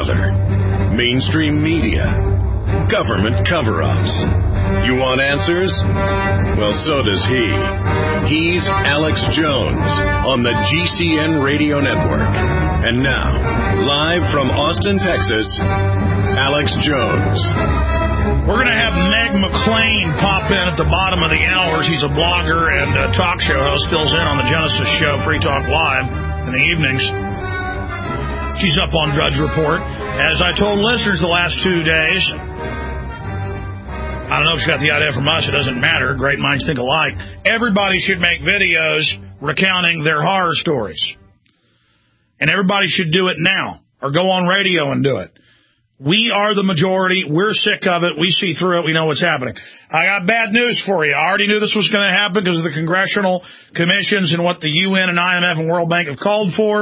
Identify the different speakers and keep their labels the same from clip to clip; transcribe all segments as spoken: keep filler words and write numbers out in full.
Speaker 1: weather, mainstream media, government cover-ups. You want answers? Well, so does he. He's Alex Jones on the G C N Radio Network. And now, live from Austin, Texas, Alex Jones.
Speaker 2: We're going to have Meg McLean pop in at the bottom of the hour. She's a blogger and a talk show host, fills in on the Genesis Show, Free Talk Live, in the evenings. She's up on Drudge Report. As I told listeners the last two days, I don't know if she got the idea from us. It doesn't matter. Great minds think alike. Everybody should make videos recounting their horror stories. And everybody should do it now, or go on radio and do it. We are the majority. We're sick of it. We see through it. We know what's happening. I got bad news for you. I already knew this was going to happen because of the congressional commissions and what the U N and I M F and World Bank have called for.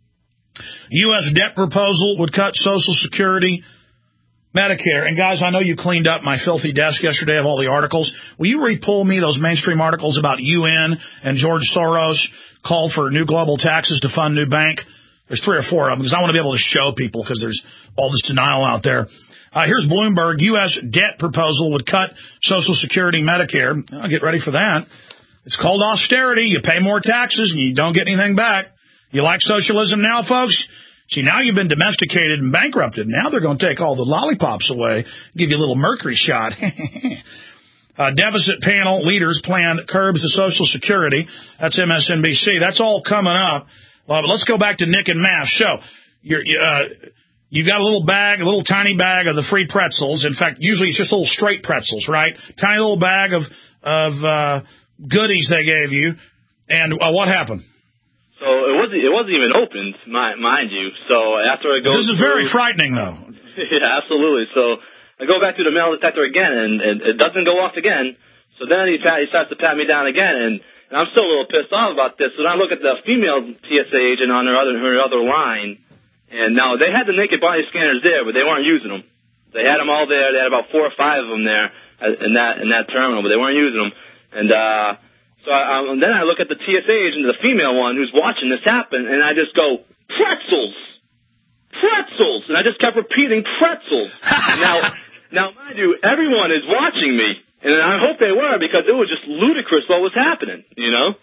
Speaker 2: U S debt proposal would cut Social Security, Medicare. And, guys, I know you cleaned up my filthy desk yesterday of all the articles. Will you re-pull me those mainstream articles about U N and George Soros called for new global taxes to fund new bank? There's three or four of them because I want to be able to show people because there's all this denial out there. Uh, here's Bloomberg. U S debt proposal would cut Social Security, Medicare. I'll get ready for that. It's called austerity. You pay more taxes and you don't get anything back. You like socialism now, folks? See, now you've been domesticated and bankrupted. Now they're going to take all the lollipops away, give you a little mercury shot. uh, deficit panel leaders plan curbs to Social Security. That's M S N B C. That's all coming up. Well, but let's go back to Nick and Mass. So, you're, you, uh, you got a little bag, a little tiny bag of the free pretzels. In fact, usually it's just little straight pretzels, right? Tiny little bag of of uh, goodies they gave you. And uh, what happened?
Speaker 3: So it wasn't it wasn't even opened, mind you. So after it goes,
Speaker 2: this is
Speaker 3: through,
Speaker 2: very frightening, though.
Speaker 3: Yeah, absolutely. So I go back to the metal detector again, and, and it doesn't go off again. So then he, pat, he starts to pat me down again, and, and I'm still a little pissed off about this. So then I look at the female T S A agent on her other her other line, and now they had the naked body scanners there, but they weren't using them. They had them all there. They had about four or five of them there in that in that terminal, but they weren't using them. And uh. So I, um, then I look at the T S A agent, the female one, who's watching this happen, and I just go, pretzels! Pretzels! And I just kept repeating pretzels. now, now, mind you, everyone is watching me, and I hope they were, because it was just ludicrous what was happening, you know?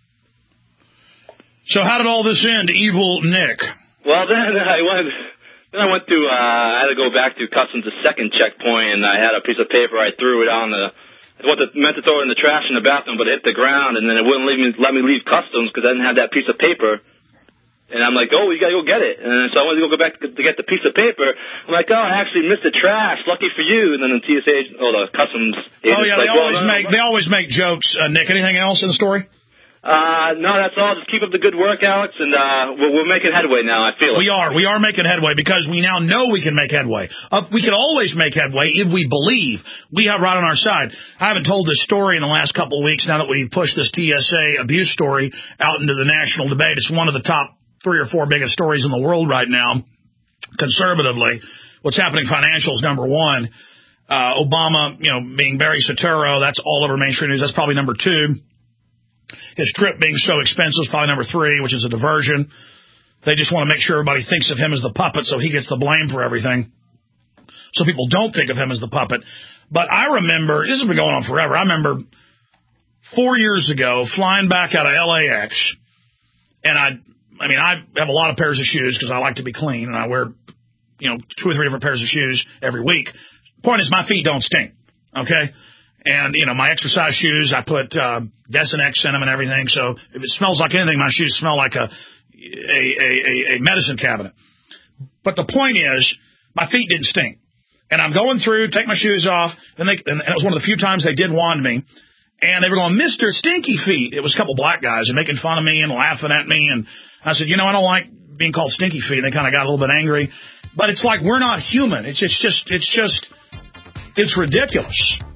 Speaker 2: So how did all this end, evil Nick?
Speaker 3: Well, then I went... Then I went to, uh, I had to go back to Customs' second checkpoint, and I had a piece of paper, I threw it on the... I meant to throw it in the trash in the bathroom, but it hit the ground, and then it wouldn't leave me, let me leave Customs because I didn't have that piece of paper. And I'm like, oh, you got to go get it. And so I went to go back to get the piece of paper. I'm like, oh, I actually missed the trash. Lucky for you. And then the T S A agent, oh, the Customs agent.
Speaker 2: Oh, yeah,
Speaker 3: like,
Speaker 2: they, always
Speaker 3: well,
Speaker 2: make, they always make jokes. Uh, Nick, anything else in the story?
Speaker 3: Uh, no, that's all. Just keep up the good work, Alex, and uh, we're, we're making headway now, I feel it.
Speaker 2: We are. We are making headway because we now know we can make headway. Uh, we can always make headway if we believe we have right on our side. I haven't told this story in the last couple of weeks now that we've pushed this T S A abuse story out into the national debate. It's one of the top three or four biggest stories in the world right now, conservatively. What's happening financials, number one. Uh, Obama, you know, being Barry Soetoro, that's all over mainstream news. That's probably number two. His trip being so expensive is probably number three, which is a diversion. They just want to make sure everybody thinks of him as the puppet so he gets the blame for everything. So people don't think of him as the puppet. But I remember, this has been going on forever, I remember four years ago flying back out of L A X, and I I mean, I have a lot of pairs of shoes because I like to be clean, and I wear, you know, two or three different pairs of shoes every week. Point is, my feet don't stink, okay? And, you know, my exercise shoes, I put uh, Desenex in them and everything. So if it smells like anything, my shoes smell like a, a, a, a medicine cabinet. But the point is, my feet didn't stink. And I'm going through, take my shoes off, and, they, and it was one of the few times they did wand me. And they were going, Mister Stinky Feet. It was a couple black guys and making fun of me and laughing at me. And I said, you know, I don't like being called Stinky Feet. And they kind of got a little bit angry. But it's like we're not human. It's, it's just, it's just, it's ridiculous.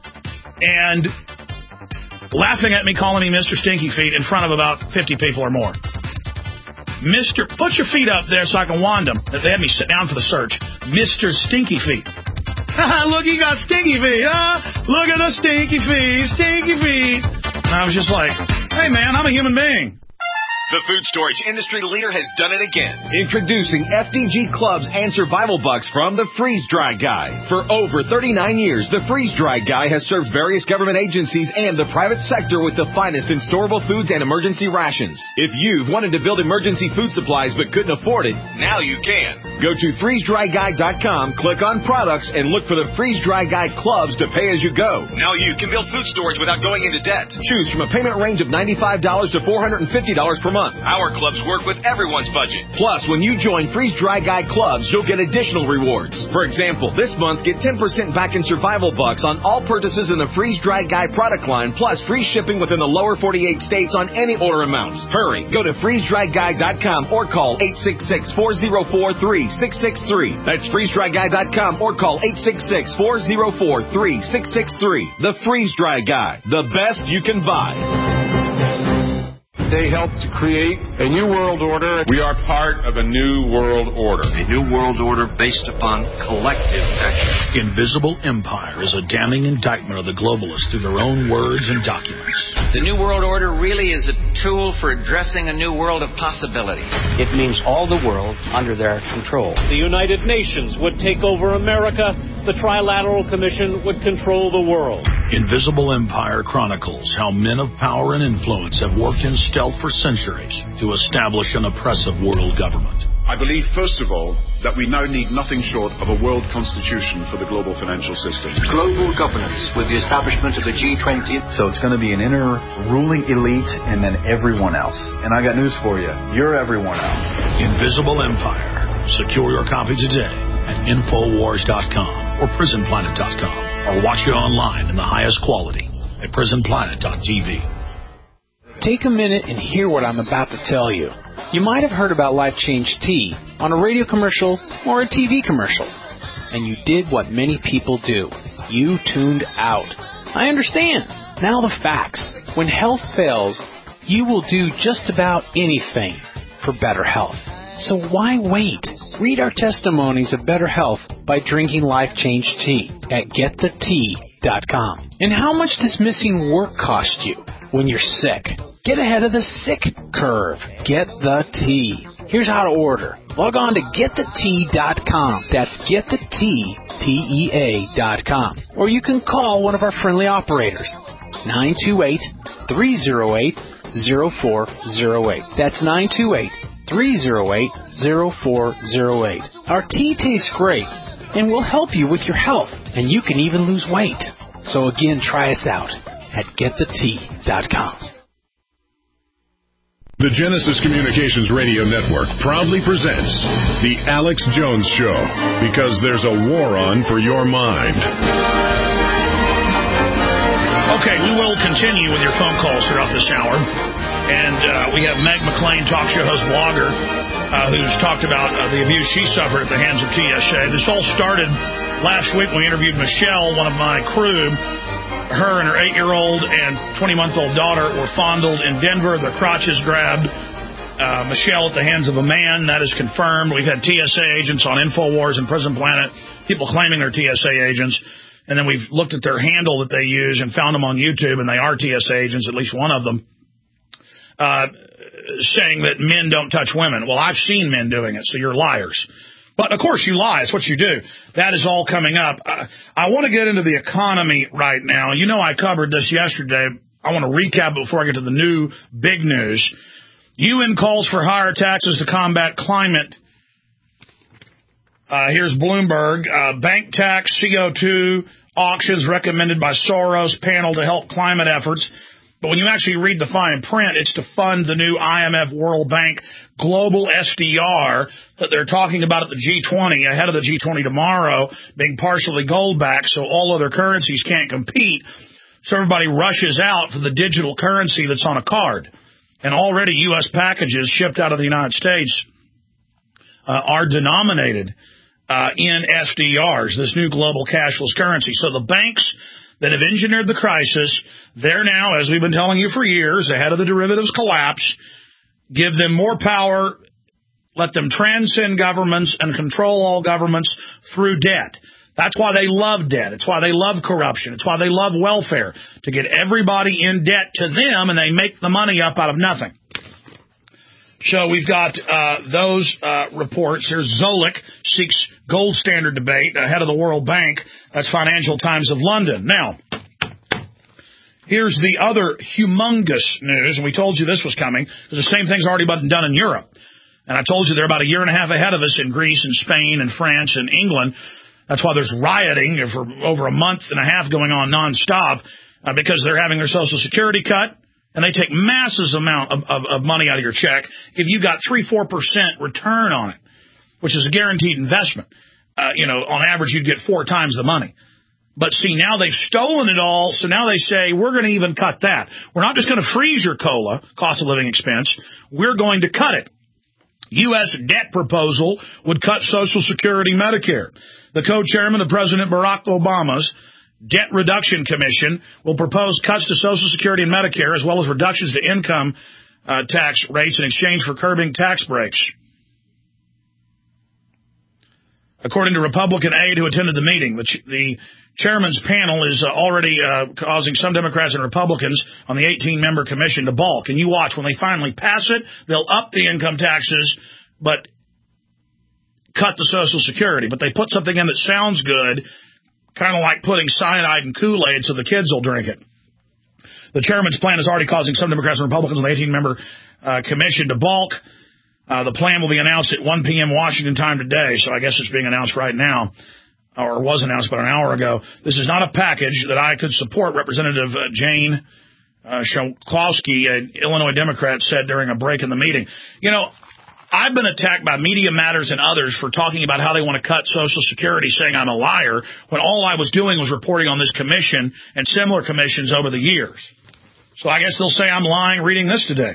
Speaker 2: And laughing at me, calling me Mister Stinky Feet in front of about fifty people or more. Mister Put your feet up there so I can wand them. They had me sit down for the search. Mister Stinky Feet. Look, he got stinky feet, huh? Look at the stinky feet, stinky feet. And I was just like, hey, man, I'm a human being.
Speaker 4: The food storage industry leader has done it again.
Speaker 5: Introducing F D G Clubs and Survival Bucks from the Freeze Dry Guy. For over thirty-nine years, the Freeze Dry Guy has served various government agencies and the private sector with the finest in storable foods and emergency rations. If you've wanted to build emergency food supplies but couldn't afford it,
Speaker 4: now you can.
Speaker 5: Go to freeze dry guy dot com, click on products, and look for the Freeze Dry Guy Clubs to pay as you go.
Speaker 4: Now you can build food storage without going into debt.
Speaker 5: Choose from a payment range of ninety-five dollars to four hundred fifty dollars per month.
Speaker 4: Our clubs work with everyone's budget.
Speaker 5: Plus, when you join Freeze Dry Guy Clubs, you'll get additional rewards. For example, this month, get ten percent back in Survival Bucks on all purchases in the Freeze Dry Guy product line, plus free shipping within the lower forty-eight states on any order amount. Hurry, go to freeze dry guy dot com or call eight six six, four zero four, three six six three. That's freeze dry guy dot com or call eight six six, four zero four, three six six three. The Freeze Dry Guy, the best you can buy.
Speaker 6: They helped to create a new world order. We are part of a new world order.
Speaker 7: A new world order based upon collective action.
Speaker 2: Invisible Empire is a damning indictment of the globalists through their own words and documents.
Speaker 8: The new world order really is a tool for addressing a new world of possibilities.
Speaker 9: It means all the world under their control.
Speaker 10: The United Nations would take over America. The Trilateral Commission would control the world.
Speaker 2: Invisible Empire chronicles how men of power and influence have worked in stealth for centuries to establish an oppressive world government.
Speaker 11: I believe, first of all, that we now need nothing short of a world constitution for the global financial system.
Speaker 12: Global governance with the establishment of the G twenty.
Speaker 13: So it's going to be an inner ruling elite and then everyone else. And I got news for you. You're everyone else.
Speaker 2: Invisible Empire. Secure your copy today at infowars dot com or prison planet dot com, or watch it online in the highest quality at prison planet dot t v.
Speaker 14: Take a minute and hear what I'm about to tell you. You might have heard about Life Change Tea on a radio commercial or a T V commercial, and you did what many people do. You tuned out. I understand. Now the facts. When health fails, you will do just about anything for better health. So why wait? Read our testimonies of better health by drinking Life Change Tea at get the tea dot com. And how much does missing work cost you when you're sick? Get ahead of the sick curve. Get the tea. Here's how to order. Log on to get the tea dot com. That's get the tea, T E A dot com. Or you can call one of our friendly operators, nine two eight, three zero eight, zero four zero eight. That's nine two eight, three zero eight, zero four zero eight. Our tea tastes great and will help you with your health, and you can even lose weight. So again, try us out at get the tea dot com.
Speaker 1: The Genesis Communications Radio Network proudly presents The Alex Jones Show, because there's a war on for your mind.
Speaker 2: Okay, we will continue with your phone calls throughout this hour. And uh, we have Meg McLean, talk show host, blogger, uh, who's talked about uh, the abuse she suffered at the hands of T S A. This all started last week when we interviewed Michelle, one of my crew. Her and her eight-year-old and twenty-month-old daughter were fondled in Denver. Their crotches grabbed. Uh, Michelle at the hands of a man. That is confirmed. We've had T S A agents on InfoWars and Prison Planet, people claiming they're T S A agents. And then we've looked at their handle that they use and found them on YouTube, and they are T S A agents, at least one of them, uh, saying that men don't touch women. Well, I've seen men doing it, so you're liars. But, of course, you lie. It's what you do. That is all coming up. I, I want to get into the economy right now. You know I covered this yesterday. I want to recap it before I get to the new big news. U N calls for higher taxes to combat climate. Uh, here's Bloomberg. Uh, bank tax, C O two auctions recommended by Soros panel to help climate efforts. But when you actually read the fine print, it's to fund the new I M F World Bank global S D R that they're talking about at the G twenty, ahead of the G twenty tomorrow, being partially gold-backed, so all other currencies can't compete. So everybody rushes out for the digital currency that's on a card. And already U S packages shipped out of the United States uh, are denominated uh, in S D Rs, this new global cashless currency. So the banks that have engineered the crisis, they're now, as we've been telling you for years, ahead of the derivatives collapse, give them more power, let them transcend governments and control all governments through debt. That's why they love debt. It's why they love corruption. It's why they love welfare, to get everybody in debt to them, and they make the money up out of nothing. So we've got uh, those uh, reports. Here's Zoellick seeks gold standard debate ahead of the World Bank. That's Financial Times of London. Now, here's the other humongous news, and we told you this was coming, because the same thing's already been done in Europe. And I told you they're about a year and a half ahead of us in Greece and Spain and France and England. That's why there's rioting for over a month and a half going on nonstop, uh, because they're having their Social Security cut. And they take massive amount of, of, of money out of your check if you got three, four percent return on it, which is a guaranteed investment. Uh, you know, on average, you'd get four times the money. But see, now they've stolen it all, so now they say, we're going to even cut that. We're not just going to freeze your COLA, cost of living expense. We're going to cut it. U S debt proposal would cut Social Security Medicare. The co-chairman of President Barack Obama's Debt Reduction Commission will propose cuts to Social Security and Medicare, as well as reductions to income uh, tax rates in exchange for curbing tax breaks. According to Republican aide who attended the meeting, the, ch- the chairman's panel is uh, already uh, causing some Democrats and Republicans on the eighteen-member commission to balk. And you watch, when they finally pass it, they'll up the income taxes, but cut the Social Security. But they put something in that sounds good, kind of like putting cyanide in Kool-Aid so the kids will drink it. The chairman's plan is already causing some Democrats and Republicans on the eighteen-member uh, commission to balk. Uh, the plan will be announced at one p.m. Washington time today, so I guess it's being announced right now, or was announced about an hour ago. This is not a package that I could support, Representative uh, Jane uh, Schakowsky, an Illinois Democrat, said during a break in the meeting. You know, I've been attacked by Media Matters and others for talking about how they want to cut Social Security, saying I'm a liar, when all I was doing was reporting on this commission and similar commissions over the years. So I guess they'll say I'm lying reading this today.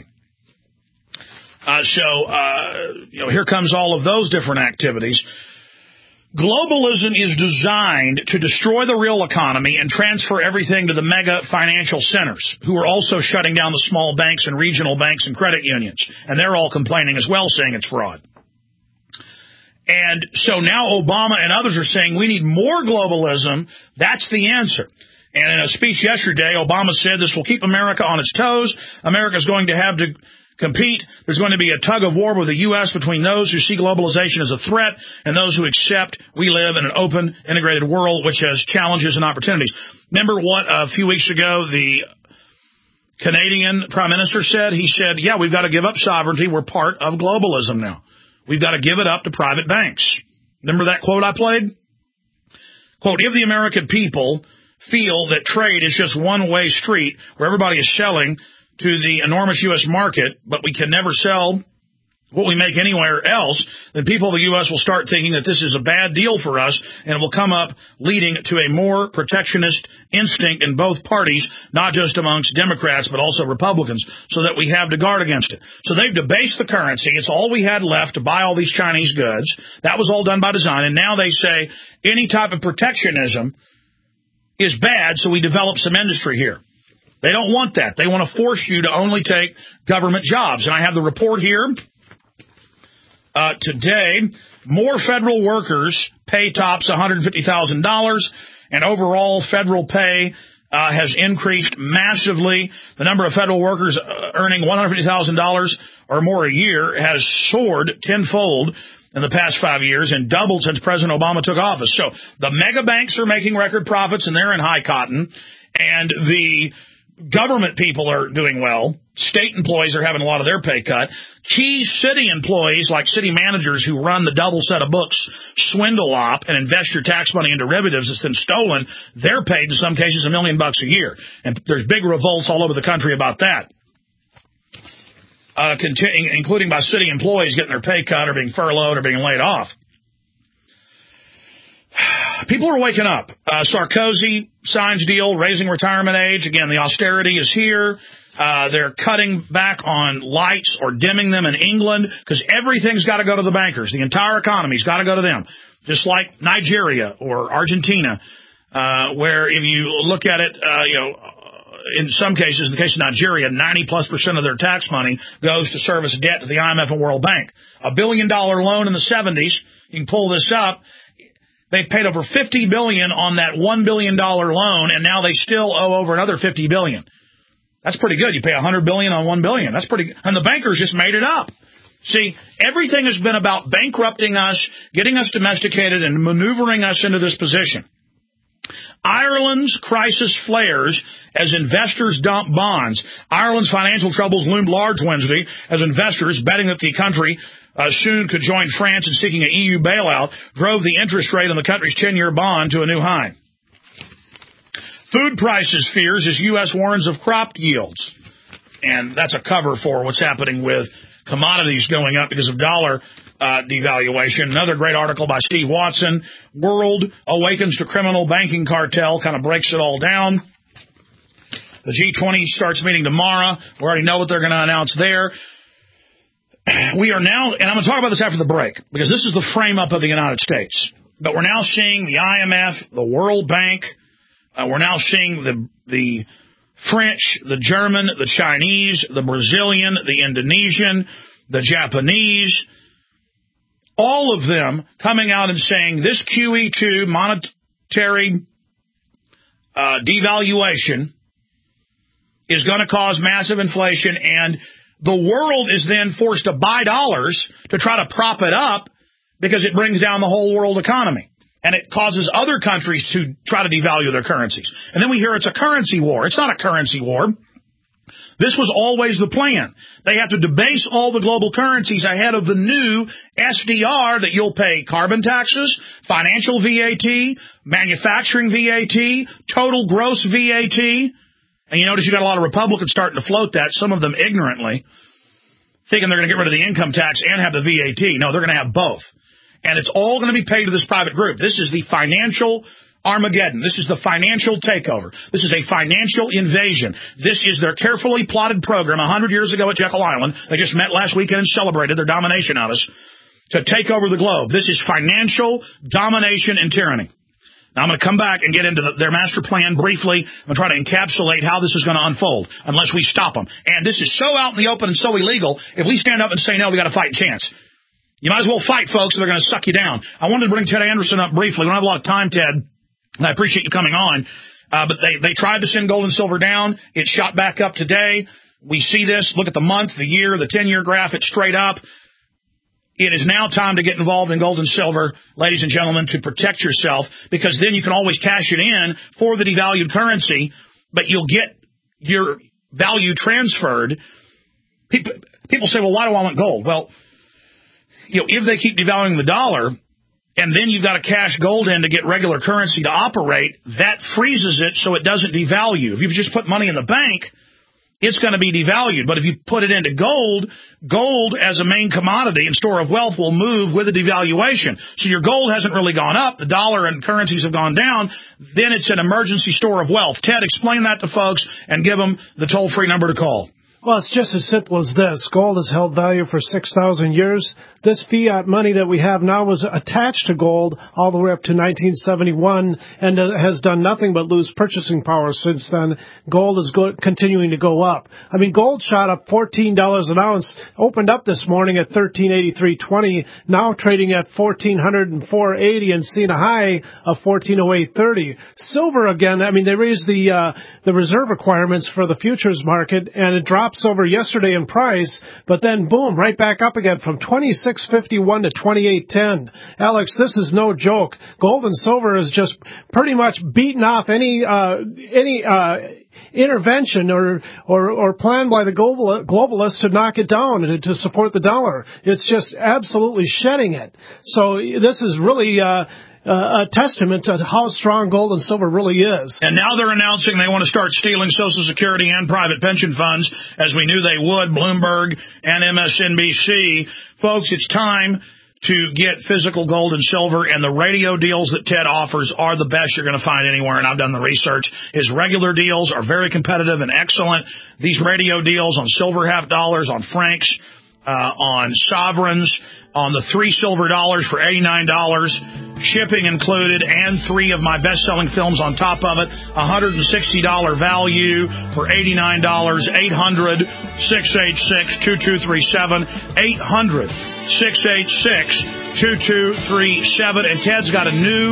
Speaker 2: Uh, so, uh, you know, here comes all of those different activities. Globalism is designed to destroy the real economy and transfer everything to the mega financial centers, who are also shutting down the small banks and regional banks and credit unions. And they're all complaining as well, saying it's fraud. And so now Obama and others are saying we need more globalism. That's the answer. And in a speech yesterday, Obama said this will keep America on its toes. America's going to have to compete. There's going to be a tug of war with the U S between those who see globalization as a threat and those who accept we live in an open, integrated world which has challenges and opportunities. Remember what a few weeks ago the Canadian Prime Minister said? He said, yeah, we've got to give up sovereignty. We're part of globalism now. We've got to give it up to private banks. Remember that quote I played? Quote, if the American people feel that trade is just one-way street where everybody is selling to the enormous U S market, but we can never sell what we make anywhere else, then people of the U S will start thinking that this is a bad deal for us, and it will come up leading to a more protectionist instinct in both parties, not just amongst Democrats, but also Republicans, so that we have to guard against it. So they've debased the currency. It's all we had left to buy all these Chinese goods. That was all done by design, and now they say any type of protectionism is bad, so we develop some industry here. They don't want that. They want to force you to only take government jobs. And I have the report here. Uh, today, more federal workers pay tops one hundred fifty thousand dollars, and overall federal pay uh, has increased massively. The number of federal workers uh, earning one hundred fifty thousand dollars or more a year has soared tenfold in the past five years and doubled since President Obama took office. So the mega banks are making record profits, and they're in high cotton, and the government people are doing well. State employees are having a lot of their pay cut. Key city employees, like city managers who run the double set of books, swindle op, and invest your tax money in derivatives that's been stolen, they're paid in some cases a million bucks a year. And there's big revolts all over the country about that, uh, continu- including by city employees getting their pay cut or being furloughed or being laid off. People are waking up. Uh, Sarkozy signs deal, raising retirement age. Again, the austerity is here. Uh, they're cutting back on lights or dimming them in England because everything's got to go to the bankers. The entire economy's got to go to them, just like Nigeria or Argentina, uh, where if you look at it, uh, you know, in some cases, in the case of Nigeria, ninety plus percent of their tax money goes to service debt to the I M F and World Bank. A billion dollar loan in the seventies, you can pull this up. They've paid over fifty billion dollars on that one billion dollar loan, and now they still owe over another fifty billion dollars. That's pretty good. You pay one hundred billion dollars on one billion dollars. That's pretty good. And the bankers just made it up. See, everything has been about bankrupting us, getting us domesticated, and maneuvering us into this position. Ireland's crisis flares as investors dump bonds. Ireland's financial troubles loomed large Wednesday as investors, betting that the country uh, soon could join France in seeking an E U bailout, drove the interest rate on the country's ten-year bond to a new high. Food prices fears as U S warns of crop yields. And that's a cover for what's happening with commodities going up because of dollar uh, devaluation. Another great article by Steve Watson. World awakens to criminal banking cartel, kind of breaks it all down. The G twenty starts meeting tomorrow. We already know what they're going to announce there. We are now, and I'm going to talk about this after the break, because this is the frame-up of the United States. But we're now seeing the I M F, the World Bank. Uh, we're now seeing the the French, the German, the Chinese, the Brazilian, the Indonesian, the Japanese, all of them coming out and saying this Q E two monetary uh, devaluation is going to cause massive inflation, and the world is then forced to buy dollars to try to prop it up because it brings down the whole world economy. And it causes other countries to try to devalue their currencies. And then we hear it's a currency war. It's not a currency war. This was always the plan. They have to debase all the global currencies ahead of the new S D R that you'll pay carbon taxes, financial V A T, manufacturing V A T, total gross V A T. And you notice you got a lot of Republicans starting to float that, some of them ignorantly, thinking they're going to get rid of the income tax and have the V A T. No, they're going to have both. And it's all going to be paid to this private group. This is the financial Armageddon. This is the financial takeover. This is a financial invasion. This is their carefully plotted program one hundred years ago at Jekyll Island. They just met last weekend and celebrated their domination of us to take over the globe. This is financial domination and tyranny. Now, I'm going to come back and get into the, their master plan briefly and try to encapsulate how this is going to unfold unless we stop them. And this is so out in the open and so illegal, if we stand up and say no, we got a fighting chance. You might as well fight, folks, or they're going to suck you down. I wanted to bring Ted Anderson up briefly. We don't have a lot of time, Ted, and I appreciate you coming on. Uh, but they, they tried to send gold and silver down. It shot back up today. We see this. Look at the month, the year, the ten-year graph. It's straight up. It is now time to get involved in gold and silver, ladies and gentlemen, to protect yourself, because then you can always cash it in for the devalued currency, but you'll get your value transferred. People, people say, well, why do I want gold? Well, you know, if they keep devaluing the dollar, and then you've got to cash gold in to get regular currency to operate, that freezes it so it doesn't devalue. If you just put money in the bank, it's going to be devalued. But if you put it into gold, gold as a main commodity and store of wealth will move with the devaluation. So your gold hasn't really gone up. The dollar and currencies have gone down. Then it's an emergency store of wealth. Ted, explain that to folks and give them the toll-free number to call.
Speaker 15: Well, it's just as simple as this. Gold has held value for six thousand years. This fiat money that we have now was attached to gold all the way up to nineteen seventy-one and has done nothing but lose purchasing power since then. Gold is go- continuing to go up. I mean, gold shot up fourteen dollars an ounce, opened up this morning at thirteen eighty-three twenty, now trading at fourteen oh four eighty and seeing a high of fourteen oh eight thirty. Silver again, I mean, they raised the uh, the reserve requirements for the futures market, and it drops over yesterday in price, but then boom, right back up again from twenty-six fifty-one to twenty-eight ten. Alex, this is no joke. Gold and silver is just pretty much beaten off any uh, any uh, intervention or, or or plan by the global, globalists to knock it down and to support the dollar. It's just absolutely shedding it. So this is really Uh, Uh, a testament to how strong gold and silver really is.
Speaker 2: And now they're announcing they want to start stealing Social Security and private pension funds, as we knew they would, Bloomberg and M S N B C. Folks, it's time to get physical gold and silver, and the radio deals that Ted offers are the best you're going to find anywhere, and I've done the research. His regular deals are very competitive and excellent. These radio deals on silver half dollars, on francs, uh, on sovereigns, on the three silver dollars for eighty-nine dollars, shipping included, and three of my best-selling films on top of it, one hundred sixty dollars value for eighty-nine dollars, eight hundred, six eight six, two two three seven, eight hundred, six eight six, two two three seven, and Ted's got a new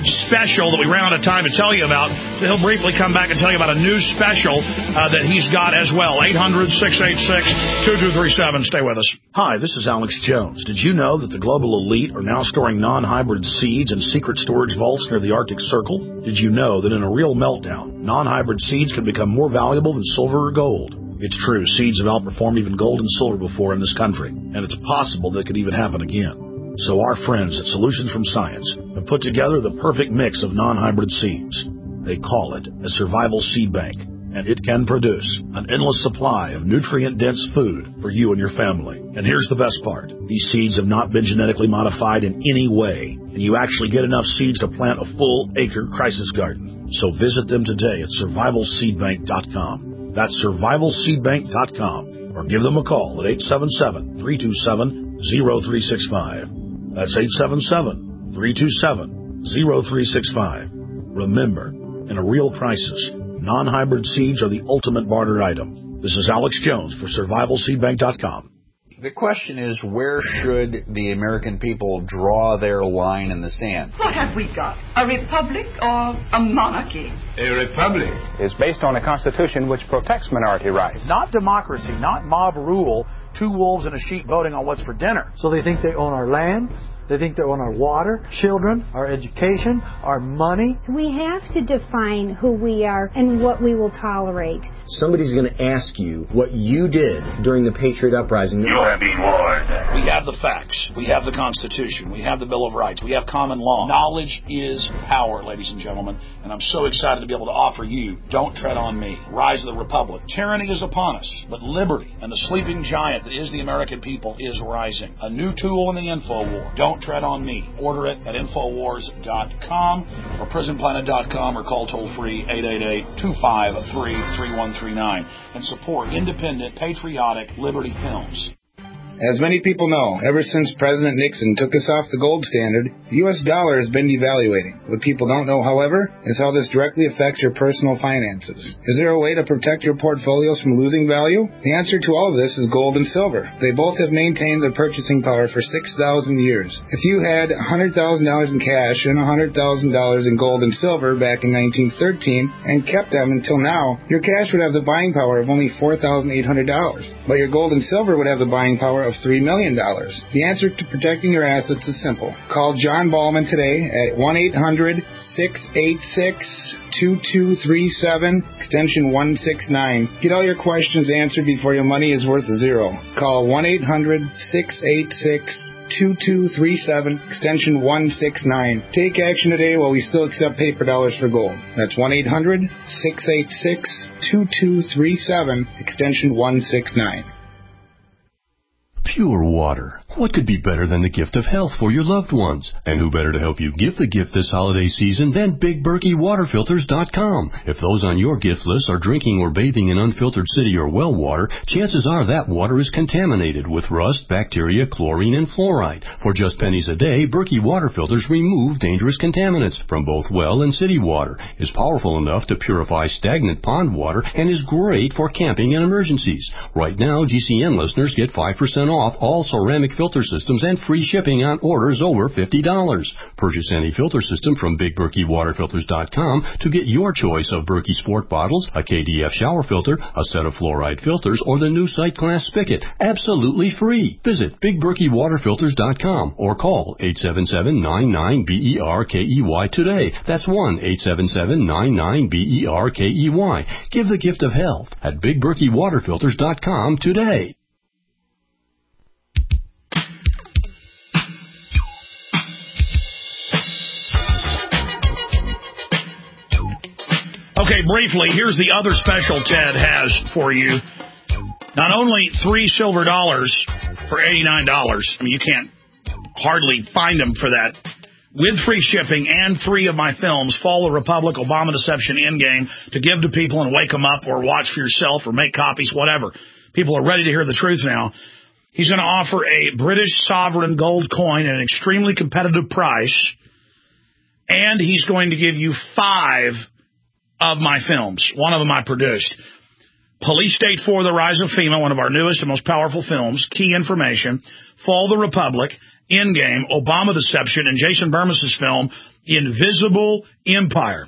Speaker 2: special that we ran out of time to tell you about. So he'll briefly come back and tell you about a new special uh, that he's got as well. eight hundred, six eight six, two two three seven. Stay with us. Hi, this is Alex Jones. Did you know that the global elite are now storing non-hybrid seeds in secret storage vaults near the Arctic Circle? Did you know that in a real meltdown, non-hybrid seeds can become more valuable than silver or gold? It's true, seeds have outperformed even gold and silver before in this country, and it's possible that it could even happen again. So our friends at Solutions from Science have put together the perfect mix of non-hybrid seeds. They call it a survival seed bank, and it can produce an endless supply of nutrient-dense food for you and your family. And here's the best part. These seeds have not been genetically modified in any way, and you actually get enough seeds to plant a full-acre crisis garden. So visit them today at survival seed bank dot com. That's survival seed bank dot com, or give them a call at eight seven seven, three two seven, zero three six five. That's eight seven seven, three two seven, zero three six five. Remember, in a real crisis, non-hybrid seeds are the ultimate barter item. This is Alex Jones for survival seed bank dot com.
Speaker 16: The question is, where should the American people draw their line in the sand?
Speaker 17: What have we got? A republic or a monarchy?
Speaker 18: A republic
Speaker 9: is based on a constitution which protects minority rights.
Speaker 19: Not democracy, not mob rule, two wolves and a sheep voting on what's for dinner.
Speaker 20: So they think they own our land, they think they own our water, children, our education, our money.
Speaker 21: We have to define who we are and what we will tolerate.
Speaker 22: Somebody's going to ask you what you did during the Patriot Uprising.
Speaker 18: You are being warned.
Speaker 2: We have the facts. We have the Constitution. We have the Bill of Rights. We have common law. Knowledge is power, ladies and gentlemen, and I'm so excited to be able to offer you Don't Tread on Me, Rise of the Republic. Tyranny is upon us, but liberty and the sleeping giant that is the American people is rising. A new tool in the info war. Don't Tread on Me. Order it at infowars dot com or prison planet dot com or call toll-free eight eight eight, two five three, three one three nine and support independent, patriotic Liberty Films.
Speaker 23: As many people know, ever since President Nixon took us off the gold standard, the U S dollar has been devaluating. What people don't know, however, is how this directly affects your personal finances. Is there a way to protect your portfolios from losing value? The answer to all of this is gold and silver. They both have maintained their purchasing power for six thousand years. If you had one hundred thousand dollars in cash and one hundred thousand dollars in gold and silver back in nineteen thirteen and kept them until now, your cash would have the buying power of only four thousand eight hundred dollars, but your gold and silver would have the buying power of three million dollars. The answer to protecting your assets is simple. Call John Ballman today at one eight hundred, six eight six, two two three seven, extension one six nine. Get all your questions answered before your money is worth a zero. Call one eight hundred, six eight six, two two three seven, extension one six nine. Take action today while we still accept paper dollars for gold. That's one eight hundred, six eight six, two two three seven, extension one six nine.
Speaker 24: Pure water. What could be better than the gift of health for your loved ones? And who better to help you give the gift this holiday season than Big Berkey Water Filters dot com? If those on your gift list are drinking or bathing in unfiltered city or well water, chances are that water is contaminated with rust, bacteria, chlorine, and fluoride. For just pennies a day, Berkey Water Filters remove dangerous contaminants from both well and city water, is powerful enough to purify stagnant pond water, and is great for camping and emergencies. Right now, G C N listeners get five percent off all ceramic filter systems and free shipping on orders over fifty dollars. Purchase any filter system from Big Berkey Water Filters dot com to get your choice of Berkey Sport bottles, a K D F shower filter, a set of fluoride filters, or the new Sight Glass spigot. Absolutely free. Visit Big Berkey Water Filters dot com or call eight seven seven, nine nine, B E R K E Y today. That's one eight seven seven, nine nine, B E R K E Y. Give the gift of health at Big Berkey Water Filters dot com today.
Speaker 2: Okay, briefly, here's the other special Ted has for you. Not only three silver dollars for eighty-nine dollars, I mean, you can't hardly find them for that, with free shipping and three of my films, Fall of the Republic, Obama Deception, Endgame, to give to people and wake them up or watch for yourself or make copies, whatever. People are ready to hear the truth now. He's going to offer a British sovereign gold coin at an extremely competitive price, and he's going to give you five of my films. One of them I produced. Police State four, The Rise of FEMA, one of our newest and most powerful films, Key Information, Fall the Republic, Endgame, Obama Deception, and Jason Bermas' film, Invisible Empire.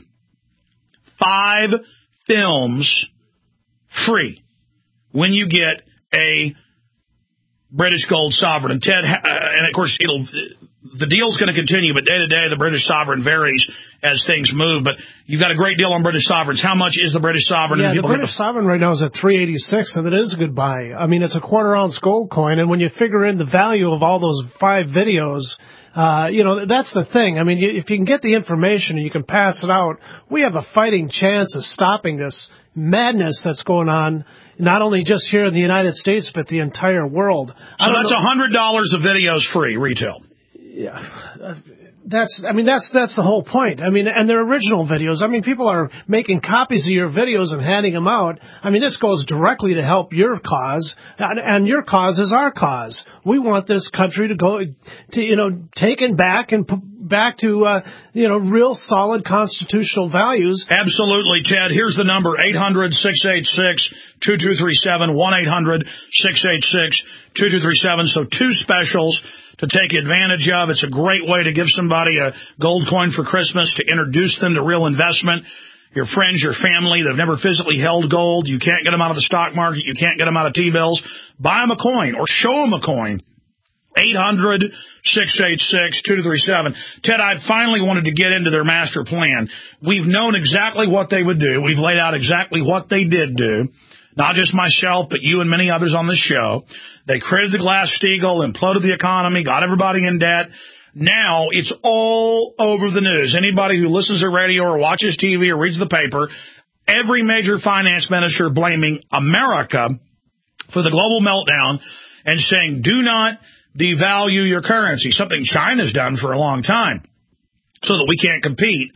Speaker 2: Five films free when you get a British gold sovereign. And Ted, uh, and of course, it'll the deal's going to continue, but day to day, the British sovereign varies as things move. But you've got a great deal on British sovereigns. How much is the British sovereign?
Speaker 15: Yeah, the British the... sovereign right now is at three eighty-six, and it is a good buy. I mean, it's a quarter ounce gold coin, and when you figure in the value of all those five videos, uh, you know, that's the thing. I mean, if you can get the information and you can pass it out, we have a fighting chance of stopping this madness that's going on, not only just here in the United States, but the entire world.
Speaker 2: So that's one hundred dollars of videos free, retail.
Speaker 15: Yeah. That's, I mean, that's, that's the whole point. I mean, and they're original videos. I mean, people are making copies of your videos and handing them out. I mean, this goes directly to help your cause, and, and your cause is our cause. We want this country to go, to, you know, taken back and p- back to, uh, you know, real solid constitutional values.
Speaker 2: Absolutely, Ted. Here's the number, eight hundred, six eight six, two two three seven, one eight hundred, six eight six, two two three seven. So two specials to take advantage of. It's a great way to give somebody a gold coin for Christmas, to introduce them to real investment. Your friends, your family, they've never physically held gold. You can't get them out of the stock market. You can't get them out of T-bills. Buy them a coin or show them a coin. eight hundred, six eight six, two two three seven. Ted, I finally wanted to get into their master plan. We've known exactly what they would do. We've laid out exactly what they did do. Not just myself, but you and many others on this show. They created the Glass-Steagall, imploded the economy, got everybody in debt. Now it's all over the news. Anybody who listens to radio or watches T V or reads the paper, every major finance minister blaming America for the global meltdown and saying, do not devalue your currency, something China's done for a long time so that we can't compete.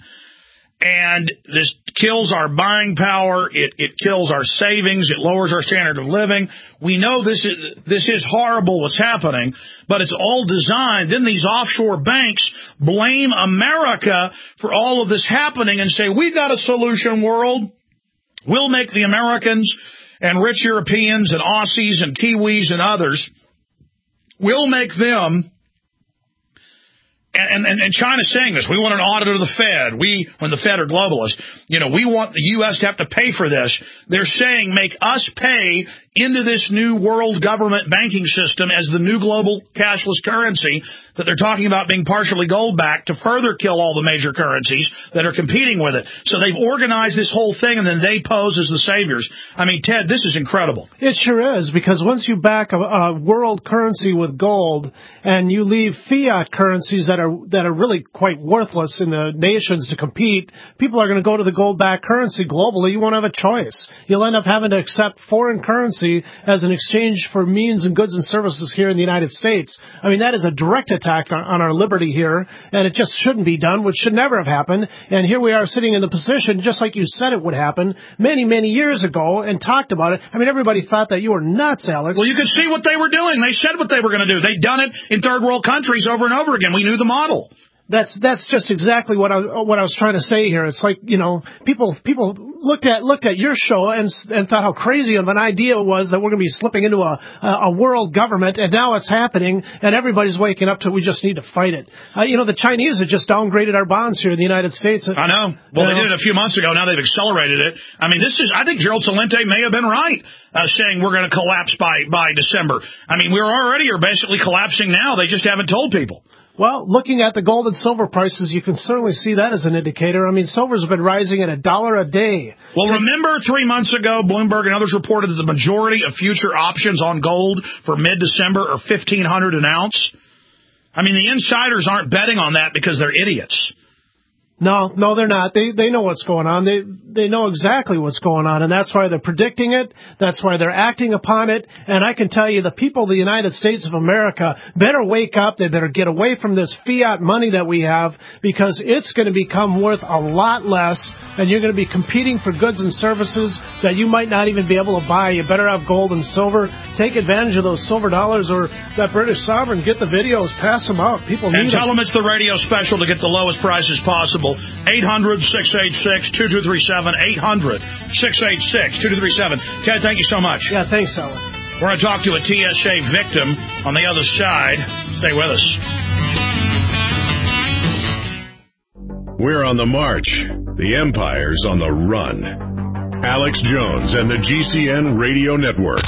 Speaker 2: And this kills our buying power. It, it kills our savings. It lowers our standard of living. We know this is, this is horrible what's happening, but it's all designed. Then these offshore banks blame America for all of this happening and say, we've got a solution, world. We'll make the Americans and rich Europeans and Aussies and Kiwis and others, we'll make them. And, and, and China's saying this. We want an audit of the Fed. We, when the Fed are globalists, you know, we want the U S to have to pay for this. They're saying make us pay into this new world government banking system as the new global cashless currency that they're talking about being partially gold-backed to further kill all the major currencies that are competing with it. So they've organized this whole thing, and then they pose as the saviors. I mean, Ted, this is incredible.
Speaker 15: It sure is, because once you back a, a world currency with gold and you leave fiat currencies that are that are really quite worthless in the nations to compete, people are going to go to the gold-backed currency globally. You won't have a choice. You'll end up having to accept foreign currency as an exchange for means and goods and services here in the United States. I mean, that is a direct attack on, on our liberty here, and it just shouldn't be done, which should never have happened. And here we are sitting in the position, just like you said it would happen many, many years ago and talked about it. I mean, everybody thought that you were nuts, Alex.
Speaker 2: Well, you could see what they were doing. They said what they were going to do. They'd done it in third world countries over and over again. We knew the model.
Speaker 15: That's that's just exactly what I what I was trying to say here. It's like, you know, people people looked at looked at your show and and thought how crazy of an idea it was that we're going to be slipping into a a world government, and now it's happening, and everybody's waking up to we just need to fight it. Uh, you know, the Chinese have just downgraded our bonds here in the United States.
Speaker 2: I know. Well, you they know. did it a few months ago. Now they've accelerated it. I mean, this is. I think Gerald Celente may have been right, uh, saying we're going to collapse by by December. I mean, we're already are basically collapsing now. They just haven't told people.
Speaker 15: Well, looking at the gold and silver prices, you can certainly see that as an indicator. I mean, silver's been rising at a dollar a day.
Speaker 2: Well, remember three months ago, Bloomberg and others reported that the majority of future options on gold for mid-December are fifteen hundred dollars an ounce. I mean, the insiders aren't betting on that because they're idiots.
Speaker 15: No, no, they're not. They they know what's going on. They they know exactly what's going on, and that's why they're predicting it. That's why they're acting upon it. And I can tell you, the people of the United States of America better wake up. They better get away from this fiat money that we have, because it's going to become worth a lot less, and you're going to be competing for goods and services that you might not even be able to buy. You better have gold and silver. Take advantage of those silver dollars or that British sovereign. Get the videos, pass them out. People need
Speaker 2: them. And tell them it's the radio special to get the lowest prices possible. article. eight hundred, six eight six, two two three seven. eight hundred, six eight six, two two three seven. Ted, thank you so much.
Speaker 15: Yeah, thanks, Alex.
Speaker 2: We're going to talk to a T S A victim on the other side. Stay with us.
Speaker 1: We're on the march. The Empire's on the run. Alex Jones and the G C N Radio Network.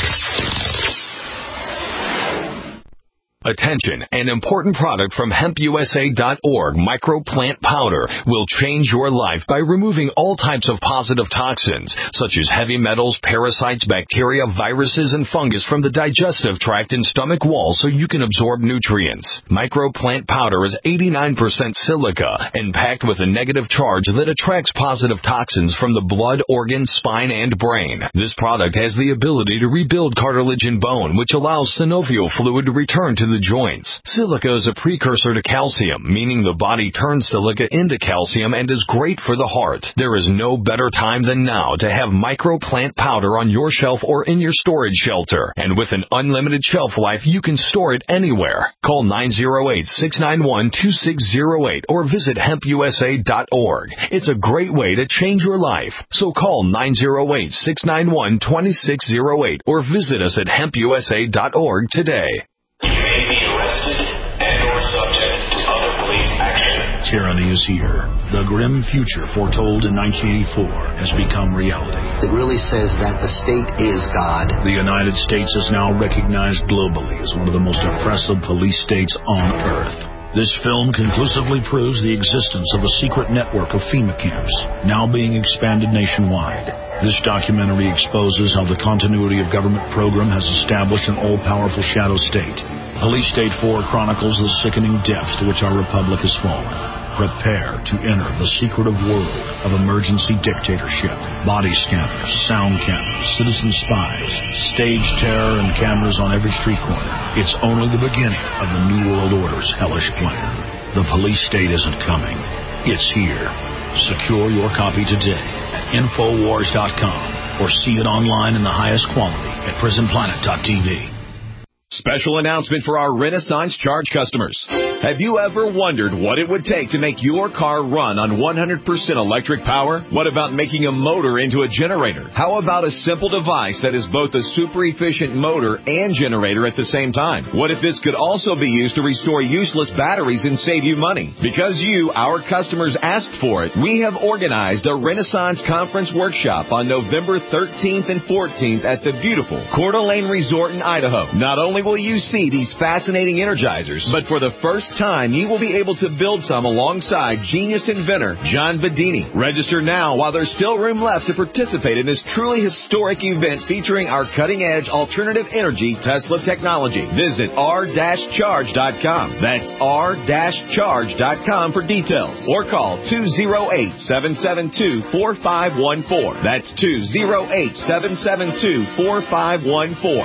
Speaker 3: Attention, an important product from hemp U S A dot org, microplant powder, will change your life by removing all types of positive toxins, such as heavy metals, parasites, bacteria, viruses, and fungus from the digestive tract and stomach wall so you can absorb nutrients. Microplant powder is eighty-nine percent silica and packed with a negative charge that attracts positive toxins from the blood, organ, spine, and brain. This product has the ability to rebuild cartilage and bone, which allows synovial fluid to return to the joints. Silica is a precursor to calcium, meaning the body turns silica into calcium and is great for the heart. There is no better time than now to have microplant powder on your shelf or in your storage shelter. And with an unlimited shelf life, you can store it anywhere. Call nine oh eight, six nine one, two six oh eight or visit hemp U S A dot org. It's a great way to change your life. So call nine oh eight, six nine one, two six oh eight or visit us at hemp U S A dot org today.
Speaker 4: You may be arrested and or subject to other police action.
Speaker 2: Tyranny is here. The grim future foretold in nineteen eighty-four has become reality.
Speaker 5: It really says that the state is God.
Speaker 2: The United States is now recognized globally as one of the most oppressive police states on earth. This film conclusively proves the existence of a secret network of FEMA camps, now being expanded nationwide. This documentary exposes how the continuity of government program has established an all-powerful shadow state. Police State four chronicles the sickening depths to which our republic has fallen. Prepare to enter the secretive world of emergency dictatorship, body scanners, sound cameras, citizen spies, stage terror, and cameras on every street corner. It's only the beginning of the New World Order's hellish plan. The police state isn't coming. It's here. Secure your copy today at infowars dot com or see it online in the highest quality at prison planet dot t v.
Speaker 6: Special announcement for our Renaissance Charge customers. Have you ever wondered what it would take to make your car run on one hundred percent electric power? What about making a motor into a generator? How about a simple device that is both a super efficient motor and generator at the same time? What if this could also be used to restore useless batteries and save you money? Because you, our customers, asked for it, we have organized a Renaissance Conference Workshop on November thirteenth and fourteenth at the beautiful Coeur d'Alene Resort in Idaho. Not only will you see these fascinating energizers, but for the first time, you will be able to build some alongside genius inventor John Bedini. Register now while there's still room left to participate in this truly historic event featuring our cutting-edge alternative energy Tesla technology. Visit r dash charge dot com. That's r dash charge dot com for details. Or call two oh eight, seven seven two, four five one four. That's two oh eight, seven seven two, four five one four.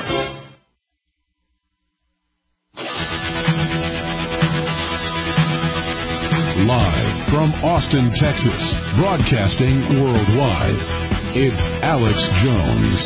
Speaker 25: Live from Austin, Texas, broadcasting worldwide, it's Alex Jones.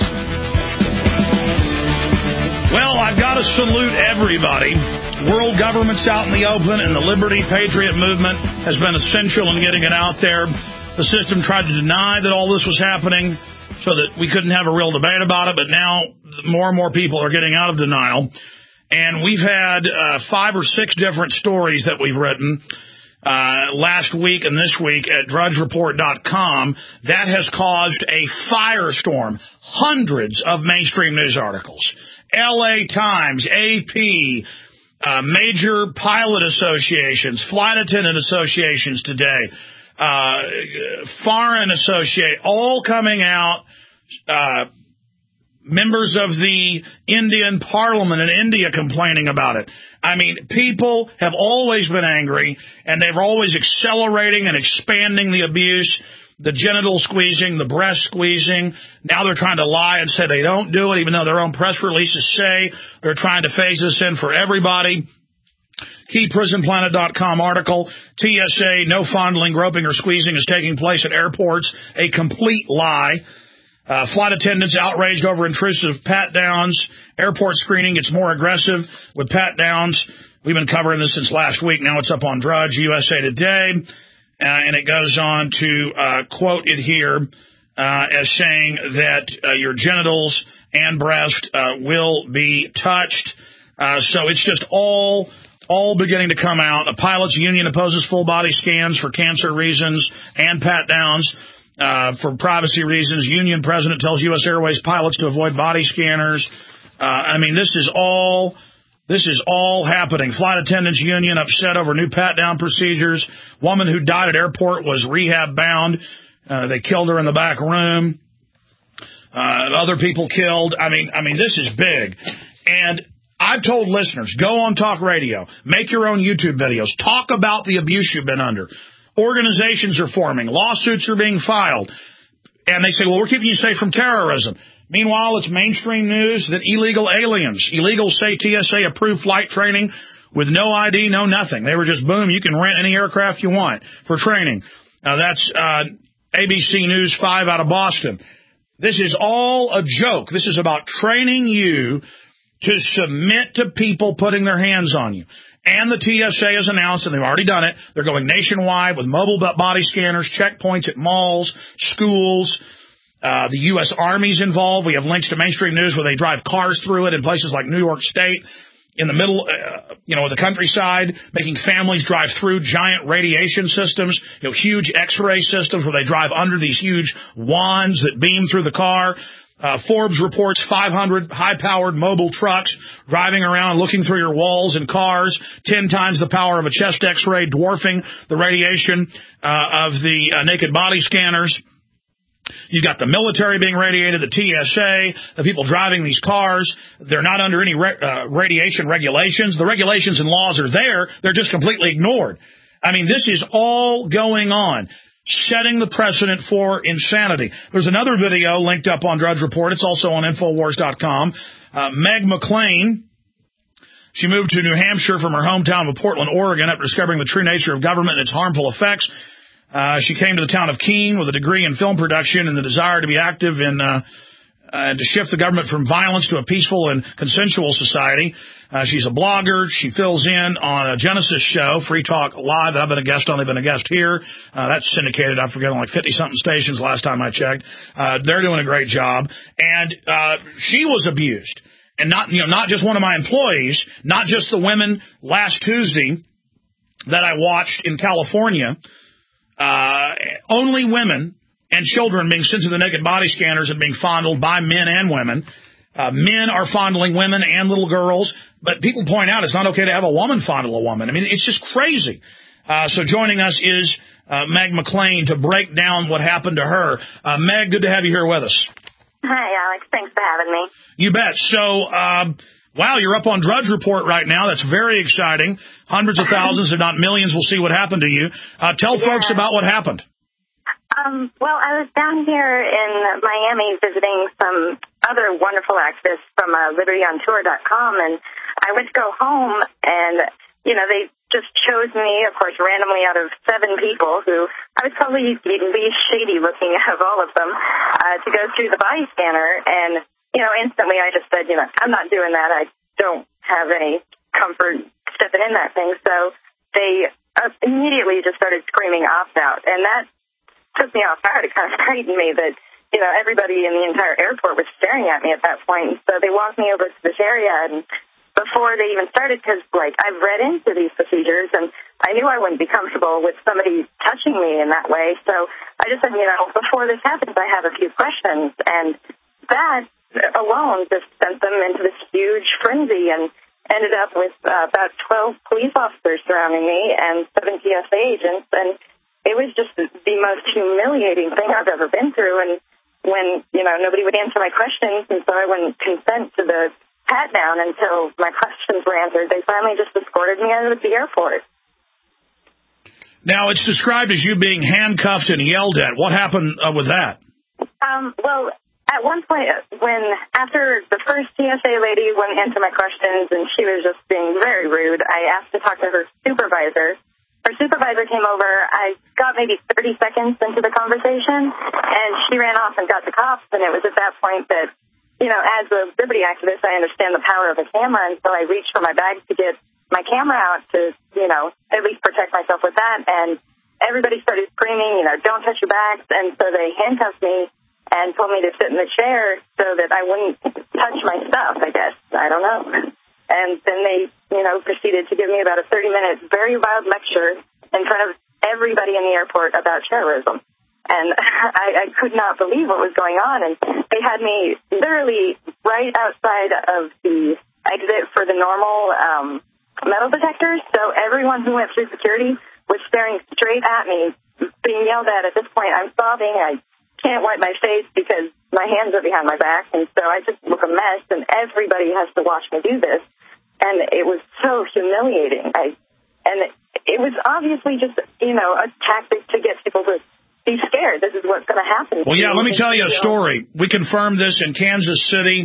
Speaker 2: Well, I've got to salute everybody. World government's out in the open, and the Liberty Patriot movement has been essential in getting it out there. The system tried to deny that all this was happening so that we couldn't have a real debate about it, but now more and more people are getting out of denial. And we've had uh, five or six different stories that we've written uh, last week and this week at drudge report dot com that has caused a firestorm. Hundreds of mainstream news articles. L A Times, A P, uh, major pilot associations, flight attendant associations today, uh, foreign associate, all coming out, uh, members of the Indian parliament in India complaining about it. I mean, people have always been angry, and they're always accelerating and expanding the abuse, the genital squeezing, the breast squeezing. Now they're trying to lie and say they don't do it, even though their own press releases say they're trying to phase this in for everybody. Key prison planet dot com article, T S A, no fondling, groping, or squeezing is taking place at airports. A complete lie. Uh, flight attendants outraged over intrusive pat-downs. Airport screening gets more aggressive with pat-downs. We've been covering this since last week. Now it's up on Drudge, U S A Today. uh, and it goes on to uh, quote it here uh, as saying that uh, your genitals and breast uh, will be touched. Uh, so it's just all all beginning to come out. A pilots union opposes full body scans for cancer reasons and pat downs. Uh, for privacy reasons, union president tells U S Airways pilots to avoid body scanners. Uh, I mean, this is all this is all happening. Flight attendants union upset over new pat-down procedures. Woman who died at airport was rehab bound. Uh, they killed her in the back room. Uh, other people killed. I mean, I mean, this is big. And I've told listeners, go on talk radio, make your own YouTube videos, talk about the abuse you've been under. Organizations are forming. Lawsuits are being filed. And they say, well, we're keeping you safe from terrorism. Meanwhile, it's mainstream news that illegal aliens, illegals say T S A-approved flight training with no I D, no nothing. They were just, boom, you can rent any aircraft you want for training. Now, that's uh, A B C News five out of Boston. This is all a joke. This is about training you to submit to people putting their hands on you. And the T S A has announced, and they've already done it, they're going nationwide with mobile body scanners, checkpoints at malls, schools. Uh, the U S Army's involved. We have links to mainstream news where they drive cars through it in places like New York State, in the middle, uh, you know, of the countryside, making families drive through giant radiation systems, you know, huge X-ray systems where they drive under these huge wands that beam through the car. Uh, Forbes reports five hundred high-powered mobile trucks driving around looking through your walls and cars, ten times the power of a chest X-ray, dwarfing the radiation uh, of the uh, naked body scanners. You got the military being radiated, the T S A, the people driving these cars. They're not under any re- uh, radiation regulations. The regulations and laws are there. They're just completely ignored. I mean, this is all going on, setting the precedent for insanity. There's another video linked up on Drudge Report. It's also on Infowars dot com. Uh, Meg McLean, she moved to New Hampshire from her hometown of Portland, Oregon, after discovering the true nature of government and its harmful effects. Uh, she came to the town of Keene with a degree in film production and the desire to be active in uh, uh, to shift the government from violence to a peaceful and consensual society. Uh, she's a blogger. She fills in on a Genesis show, Free Talk Live, that I've been a guest on. They've been a guest here. Uh, that's syndicated, I forget, on like fifty-something stations last time I checked. Uh, they're doing a great job. And uh, she was abused. And not, you know, not just one of my employees, not just the women last Tuesday that I watched in California. Uh, only women and children being sent to the naked body scanners and being fondled by men and women. Uh, men are fondling women and little girls, but people point out it's not okay to have a woman fondle a woman. I mean, it's just crazy. Uh, so joining us is uh, Meg McLean to break down what happened to her. Uh, Meg, good to have you here with us.
Speaker 7: Hi, Alex. Thanks for having me.
Speaker 2: You bet. So, um, wow, you're up on Drudge Report right now. That's very exciting. Hundreds of thousands, if not millions, will see what happened to you. Uh, tell yeah. folks about what happened.
Speaker 7: Um, well, I was down here in Miami visiting some other wonderful activists from uh, liberty on tour dot com, and I went to go home, and, you know, they just chose me, of course, randomly out of seven people who I was probably the least shady looking out of all of them, uh, to go through the body scanner, and you know, instantly I just said, you know, I'm not doing that. I don't have any comfort stepping in that thing. So they uh, immediately just started screaming opt out. And that took me off guard. It kind of frightened me that, you know, everybody in the entire airport was staring at me at that point. So they walked me over to this area. And before they even started, because, like, I've read into these procedures, and I knew I wouldn't be comfortable with somebody touching me in that way. So I just said, you know, before this happens, I have a few questions. And that alone just sent them into this huge frenzy and ended up with uh, about twelve police officers surrounding me and seven T S A agents. And it was just the most humiliating thing I've ever been through. And when, you know, nobody would answer my questions, and so I wouldn't consent to the pat down until my questions were answered, they finally just escorted me out of the airport.
Speaker 2: Now, it's described as you being handcuffed and yelled at. What happened uh, with that?
Speaker 7: Um, well, at one point, when after the first T S A lady went into my questions and she was just being very rude, I asked to talk to her supervisor. Her supervisor came over. I got maybe thirty seconds into the conversation, and she ran off and got the cops. And it was at that point that, you know, as a liberty activist, I understand the power of a camera, and so I reached for my bag to get my camera out to, you know, at least protect myself with that. And everybody started screaming, you know, don't touch your backs. And so they handcuffed me and told me to sit in the chair so that I wouldn't touch my stuff, I guess. I don't know. And then they, you know, proceeded to give me about a thirty-minute, very loud lecture in front of everybody in the airport about terrorism. And I, I could not believe what was going on. And they had me literally right outside of the exit for the normal um, metal detectors. So everyone who went through security was staring straight at me, being yelled at. At this point, I'm sobbing. I can't wipe my face because my hands are behind my back, and so I just look a mess, and everybody has to watch me do this. And it was so humiliating. I, and it, it was obviously just, you know, a tactic to get people to be scared. This is what's going to happen.
Speaker 2: Well, yeah, let me tell you a story. We confirmed this in Kansas City,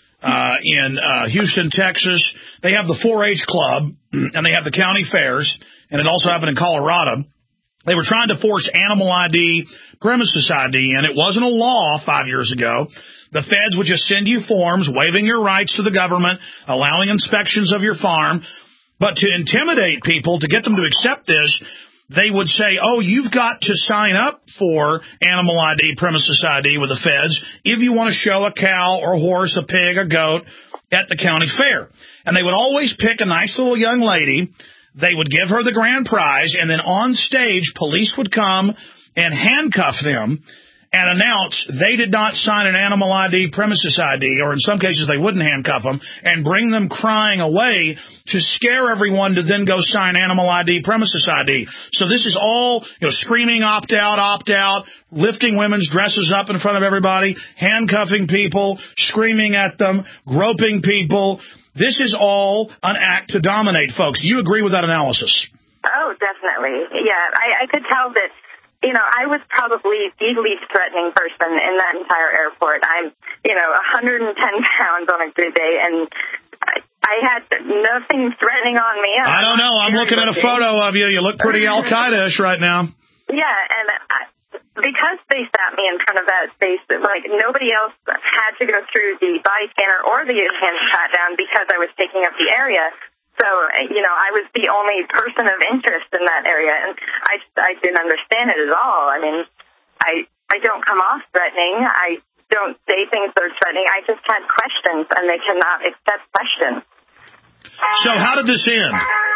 Speaker 2: uh, in uh, Houston, Texas. They have the four H Club, and they have the county fairs, and it also happened in Colorado. They were trying to force animal I D, premises I D, and it wasn't a law five years ago. The feds would just send you forms, waiving your rights to the government, allowing inspections of your farm. But to intimidate people, to get them to accept this, they would say, oh, you've got to sign up for animal I D, premises I D with the feds if you want to show a cow or a horse, a pig, a goat at the county fair. And they would always pick a nice little young lady. They would give her the grand prize, and then on stage, police would come and handcuff them and announce they did not sign an animal I D, premises I D, or in some cases they wouldn't handcuff them, and bring them crying away to scare everyone to then go sign animal I D, premises I D. So this is all, you know, screaming opt out, opt out, lifting women's dresses up in front of everybody, handcuffing people, screaming at them, groping people. This is all an act to dominate, folks. Do you agree with that analysis?
Speaker 7: Oh, definitely. Yeah, I, I could tell that, you know, I was probably the least threatening person in that entire airport. I'm, you know, one hundred ten pounds on a good day, and I, I had nothing threatening on me.
Speaker 2: I don't know. I'm looking at a photo of you. You look pretty Al-Qaeda-ish right now.
Speaker 7: Yeah, and I, because they sat me in front of that space, like, nobody else had to go through the body scanner or the enhanced pat-down because I was taking up the area. So, you know, I was the only person of interest in that area, and I, I didn't understand it at all. I mean, I, I don't come off threatening. I don't say things that are threatening. I just had questions, and they cannot accept questions.
Speaker 2: So how did this end?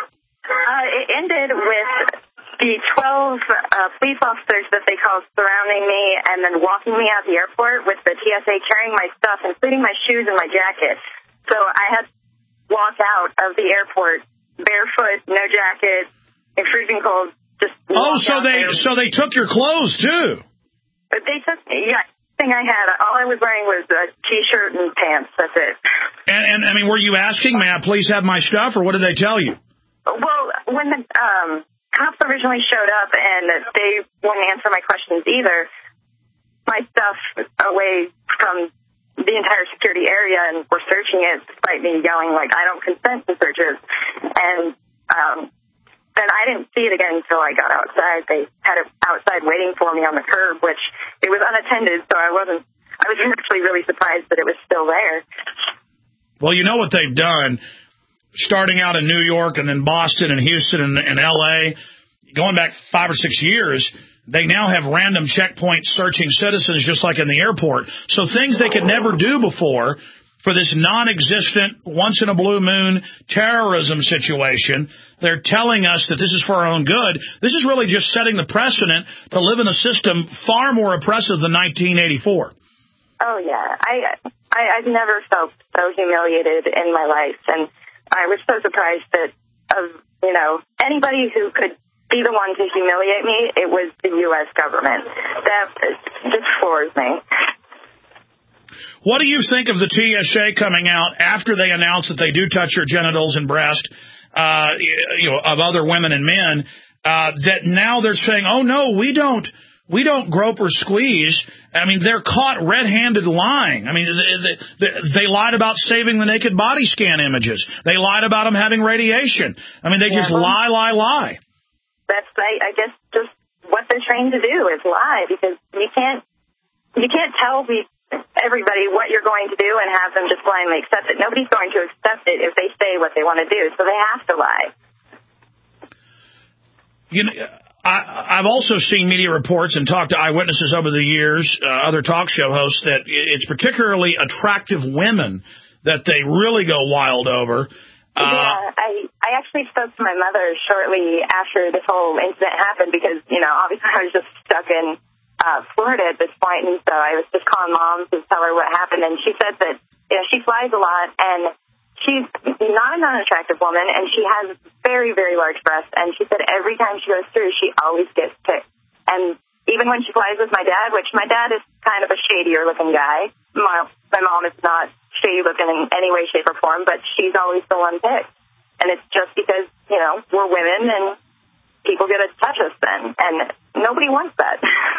Speaker 7: Uh, it ended with the twelve uh, police officers that they called surrounding me and then walking me out the airport with the T S A carrying my stuff, including my shoes and my jacket. So I had to walk out of the airport barefoot, no jacket, in freezing cold. Just
Speaker 2: oh, so they there. so they took your clothes too.
Speaker 7: But they took yeah. Thing I had, all I was wearing was a T-shirt and pants. That's it.
Speaker 2: And, and I mean, were you asking, may I please have my stuff, or what did they tell you?
Speaker 7: Well, when the um. cops originally showed up, and they wouldn't answer my questions either. My stuff away from the entire security area, and were searching it despite me yelling, like, I don't consent to searches. And um, then I didn't see it again until I got outside. They had it outside waiting for me on the curb, which it was unattended, so I wasn't, I was actually really surprised that it was still there.
Speaker 2: Well, you know what they've done? Starting out in New York and then Boston and Houston and, and L A, going back five or six years, they now have random checkpoints searching citizens just like in the airport. So things they could never do before for this non-existent, once-in-a-blue-moon terrorism situation, they're telling us that this is for our own good. This is really just setting the precedent to live in a system far more oppressive than nineteen eighty-four.
Speaker 7: Oh, yeah. I, I, I've never felt so humiliated in my life, and I was so surprised that, of you know, anybody who could be the one to humiliate me, it was the U S government. That just floors me.
Speaker 2: What do you think of the T S A coming out after they announce that they do touch your genitals and breast, uh, you know, of other women and men, uh, that now they're saying, oh, no, we don't. We don't grope or squeeze. I mean, they're caught red-handed lying. I mean, they, they, they lied about saving the naked body scan images. They lied about them having radiation. I mean, they yeah, just well, lie, lie, lie.
Speaker 7: That's, I, I guess, just what they're trained to do is lie, because you can't, you can't tell the, everybody what you're going to do and have them just blindly accept it. Nobody's going to accept it if they say what they want to do, so they have to lie.
Speaker 2: You know, I, I've also seen media reports and talked to eyewitnesses over the years, uh, other talk show hosts, that it's particularly attractive women that they really go wild over. Uh,
Speaker 7: yeah, I I actually spoke to my mother shortly after this whole incident happened because, you know, obviously I was just stuck in uh, Florida at this point, and so I was just calling Mom to tell her what happened, and she said that, you know, she flies a lot, and she's not an unattractive woman, and she has very, very large breasts, and she said every time she goes through, she always gets picked. And even when she flies with my dad, which my dad is kind of a shadier-looking guy, my, my mom is not shady-looking in any way, shape, or form, but she's always the one picked. And it's just because, you know, we're women, and people get to touch us then, and nobody wants that.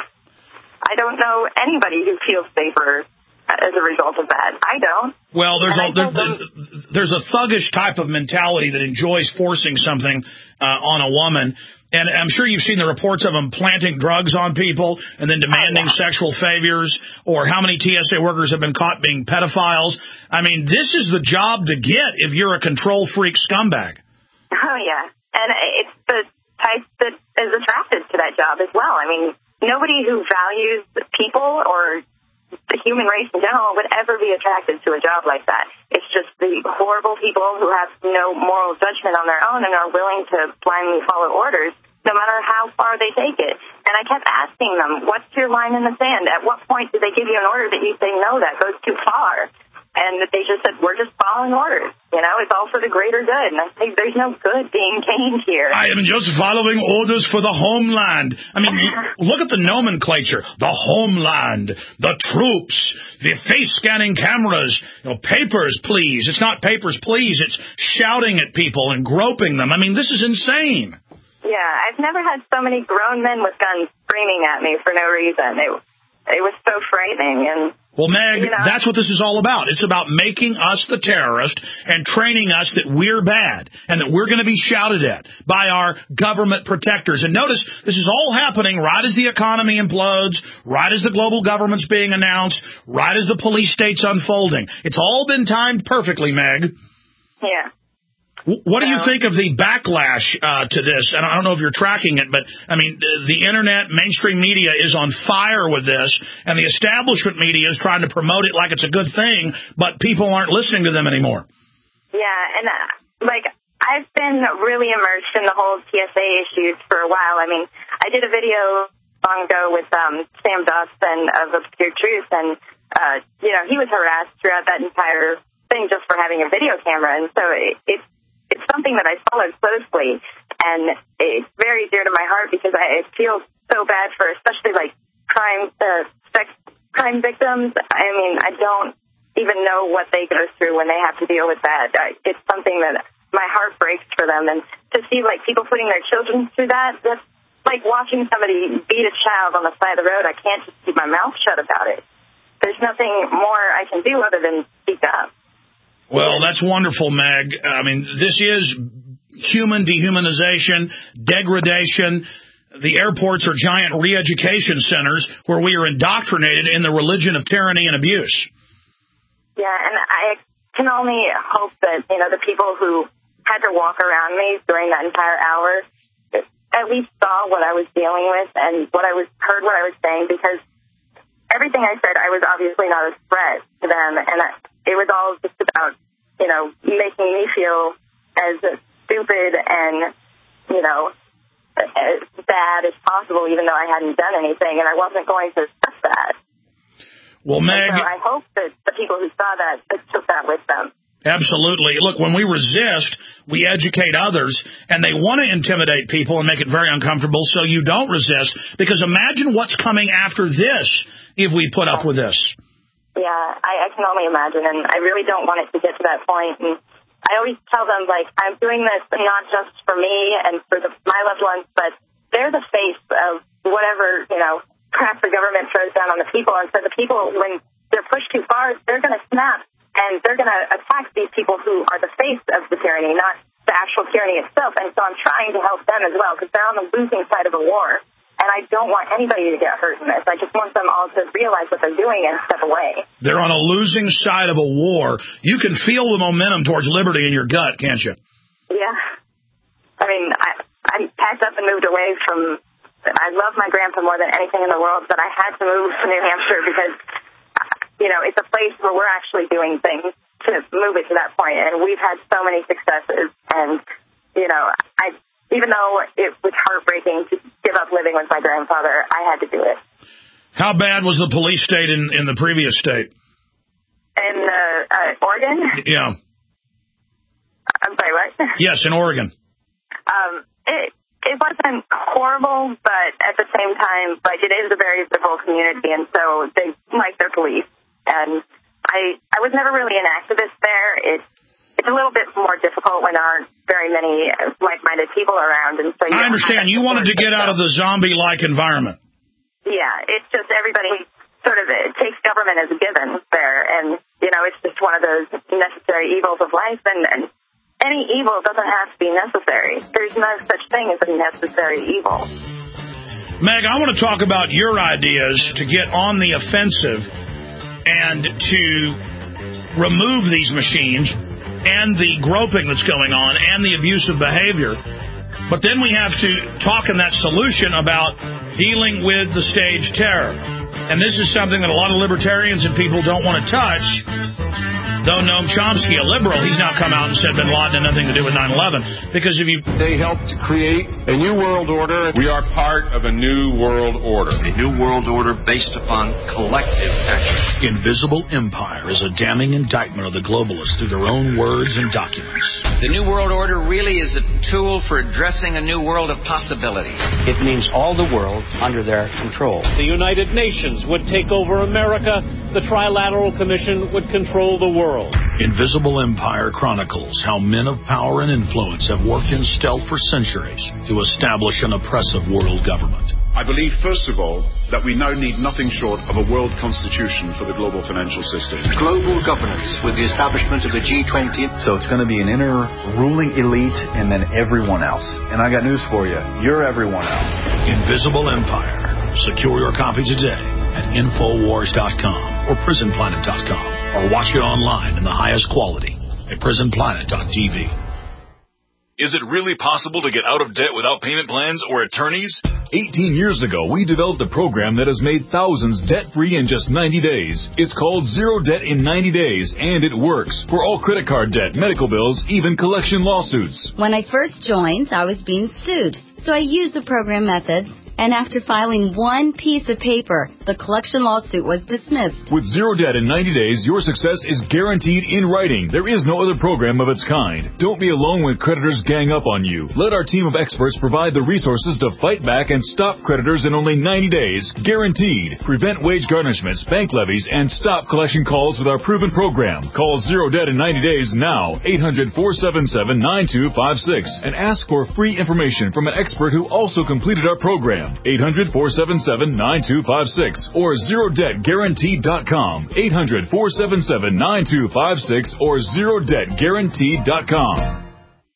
Speaker 7: I don't know anybody who feels safer as a result of that. I don't.
Speaker 2: Well, there's a, there, there's a thuggish type of mentality that enjoys forcing something uh, on a woman. And I'm sure you've seen the reports of them planting drugs on people and then demanding oh, yeah. sexual favors, or how many T S A workers have been caught being pedophiles. I mean, this is the job to get if you're a control freak scumbag.
Speaker 7: Oh, yeah. And it's the type that is attracted to that job as well. I mean, nobody who values people or the human race in general would ever be attracted to a job like that. It's just the horrible people who have no moral judgment on their own and are willing to blindly follow orders, no matter how far they take it. And I kept asking them, what's your line in the sand? At what point did they give you an order that you say, no, that goes too far? And they just said, we're just following orders. You know, it's all for the greater good. And I think there's no good being gained here.
Speaker 2: I am just following orders for the homeland. I mean, look at the nomenclature. The homeland, the troops, the face-scanning cameras, you know, papers, please. It's not papers, please. It's shouting at people and groping them. I mean, this is insane.
Speaker 7: Yeah, I've never had so many grown men with guns screaming at me for no reason. It, it was so frightening. And
Speaker 2: Well, Meg,
Speaker 7: you know,
Speaker 2: that's what this is all about. It's about making us the terrorist and training us that we're bad and that we're going to be shouted at by our government protectors. And notice, this is all happening right as the economy implodes, right as the global government's being announced, right as the police state's unfolding. It's all been timed perfectly, Meg.
Speaker 7: Yeah.
Speaker 2: What do you think of the backlash uh, to this? And I don't know if you're tracking it, but, I mean, the Internet, mainstream media is on fire with this, and the establishment media is trying to promote it like it's a good thing, but people aren't listening to them anymore.
Speaker 7: Yeah, and, uh, like, I've been really immersed in the whole T S A issues for a while. I mean, I did a video long ago with um, Sam Dawson of Obscure Truth, and, uh, you know, he was harassed throughout that entire thing just for having a video camera, and so it, it's It's something that I followed closely, and it's very dear to my heart because I feel so bad for especially, like, crime uh, sex crime victims. I mean, I don't even know what they go through when they have to deal with that. It's something that my heart breaks for them, and to see, like, people putting their children through that, that's like watching somebody beat a child on the side of the road. I can't just keep my mouth shut about it. There's nothing more I can do other than speak up.
Speaker 2: Well, that's wonderful, Meg. I mean, this is human dehumanization, degradation. The airports are giant re-education centers where we are indoctrinated in the religion of tyranny and abuse.
Speaker 7: Yeah, and I can only hope that, you know, the people who had to walk around me during that entire hour at least saw what I was dealing with and what I was heard what I was saying, because everything I said, I was obviously not a threat to them, and I, it was all just about, you know, making me feel as stupid and, you know, as bad as possible, even though I hadn't done anything, and I wasn't going to accept that.
Speaker 2: Well, Meg,
Speaker 7: and so I hope that the people who saw that took that with them.
Speaker 2: Absolutely. Look, when we resist, we educate others, and they want to intimidate people and make it very uncomfortable, so you don't resist, because imagine what's coming after this if we put up with this.
Speaker 7: Yeah, I, I can only imagine, and I really don't want it to get to that point. And I always tell them, like, I'm doing this not just for me and for the, my loved ones, but they're the face of whatever, you know, crap the government throws down on the people. And so the people, when they're pushed too far, they're going to snap, and they're going to attack these people who are the face of the tyranny, not the actual tyranny itself. And so I'm trying to help them as well, because they're on the losing side of a war. And I don't want anybody to get hurt in this. I just want them all to realize what they're doing and step away.
Speaker 2: They're on a losing side of a war. You can feel the momentum towards liberty in your gut, can't you?
Speaker 7: Yeah. I mean, I, I packed up and moved away from I love my grandpa more than anything in the world, but I had to move to New Hampshire because, you know, it's a place where we're actually doing things to move it to that point. And we've had so many successes. And, you know, I even though it was heartbreaking to give up living with my grandfather, I had to do it.
Speaker 2: How bad was the police state in, in the previous state?
Speaker 7: In uh, uh, Oregon?
Speaker 2: Yeah.
Speaker 7: I'm sorry, what?
Speaker 2: Yes, in Oregon.
Speaker 7: Um, it it wasn't horrible, but at the same time, like, it is a very liberal community, and so they like their police. And I I was never really an activist there. It's it's a little bit more difficult when there aren't very many like-minded people around, and so you
Speaker 2: I understand. You wanted to get out of the zombie-like environment.
Speaker 7: Yeah, it's just everybody sort of it takes government as a given there, and you know it's just one of those necessary evils of life, and. and any evil doesn't have to be necessary. There's no such thing as a necessary evil.
Speaker 2: Meg, I want to talk about your ideas to get on the offensive and to remove these machines and the groping that's going on and the abusive behavior. But then we have to talk in that solution about dealing with the stage terror. And this is something that a lot of libertarians and people don't want to touch. Though Noam Chomsky, a liberal, he's now come out and said Bin Laden had nothing to do with nine eleven. Because if you...
Speaker 8: They helped to create a new world order. We are part of a new world order.
Speaker 10: A new world order based upon collective action.
Speaker 11: Invisible Empire is a damning indictment of the globalists through their own words and documents.
Speaker 12: The new world order really is a tool for addressing a new world of possibilities.
Speaker 13: It means all the world under their control.
Speaker 26: The United Nations would take over America. The Trilateral Commission would control the world.
Speaker 11: Invisible Empire chronicles how men of power and influence have worked in stealth for centuries to establish an oppressive world government.
Speaker 27: I believe, first of all, that we now need nothing short of a world constitution for the global financial system.
Speaker 28: Global governance with the establishment of the G twenty.
Speaker 29: So it's going to be an inner ruling elite and then everyone else. And I got news for you. You're everyone else.
Speaker 11: Invisible Empire. Secure your copy today at Infowars dot com or Prison Planet dot com, or watch it online in the highest quality at Prison Planet dot T V.
Speaker 30: Is it really possible to get out of debt without payment plans or attorneys?
Speaker 31: eighteen years ago, we developed a program that has made thousands debt-free in just ninety days. It's called Zero Debt in ninety days, and it works for all credit card debt, medical bills, even collection lawsuits.
Speaker 32: When I first joined, I was being sued, so I used the program methods. And after filing one piece of paper, the collection lawsuit was dismissed.
Speaker 31: With Zero Debt in ninety days, your success is guaranteed in writing. There is no other program of its kind. Don't be alone when creditors gang up on you. Let our team of experts provide the resources to fight back and stop creditors in only ninety days. Guaranteed. Prevent wage garnishments, bank levies, and stop collection calls with our proven program. Call Zero Debt in ninety days now. eight hundred, four seven seven, nine two five six. And ask for free information from an expert who also completed our program. eight hundred, four seven seven, nine two five six or zero debt guaranteed dot com. eight hundred, four seven seven, nine two five six or zero debt guaranteed dot com.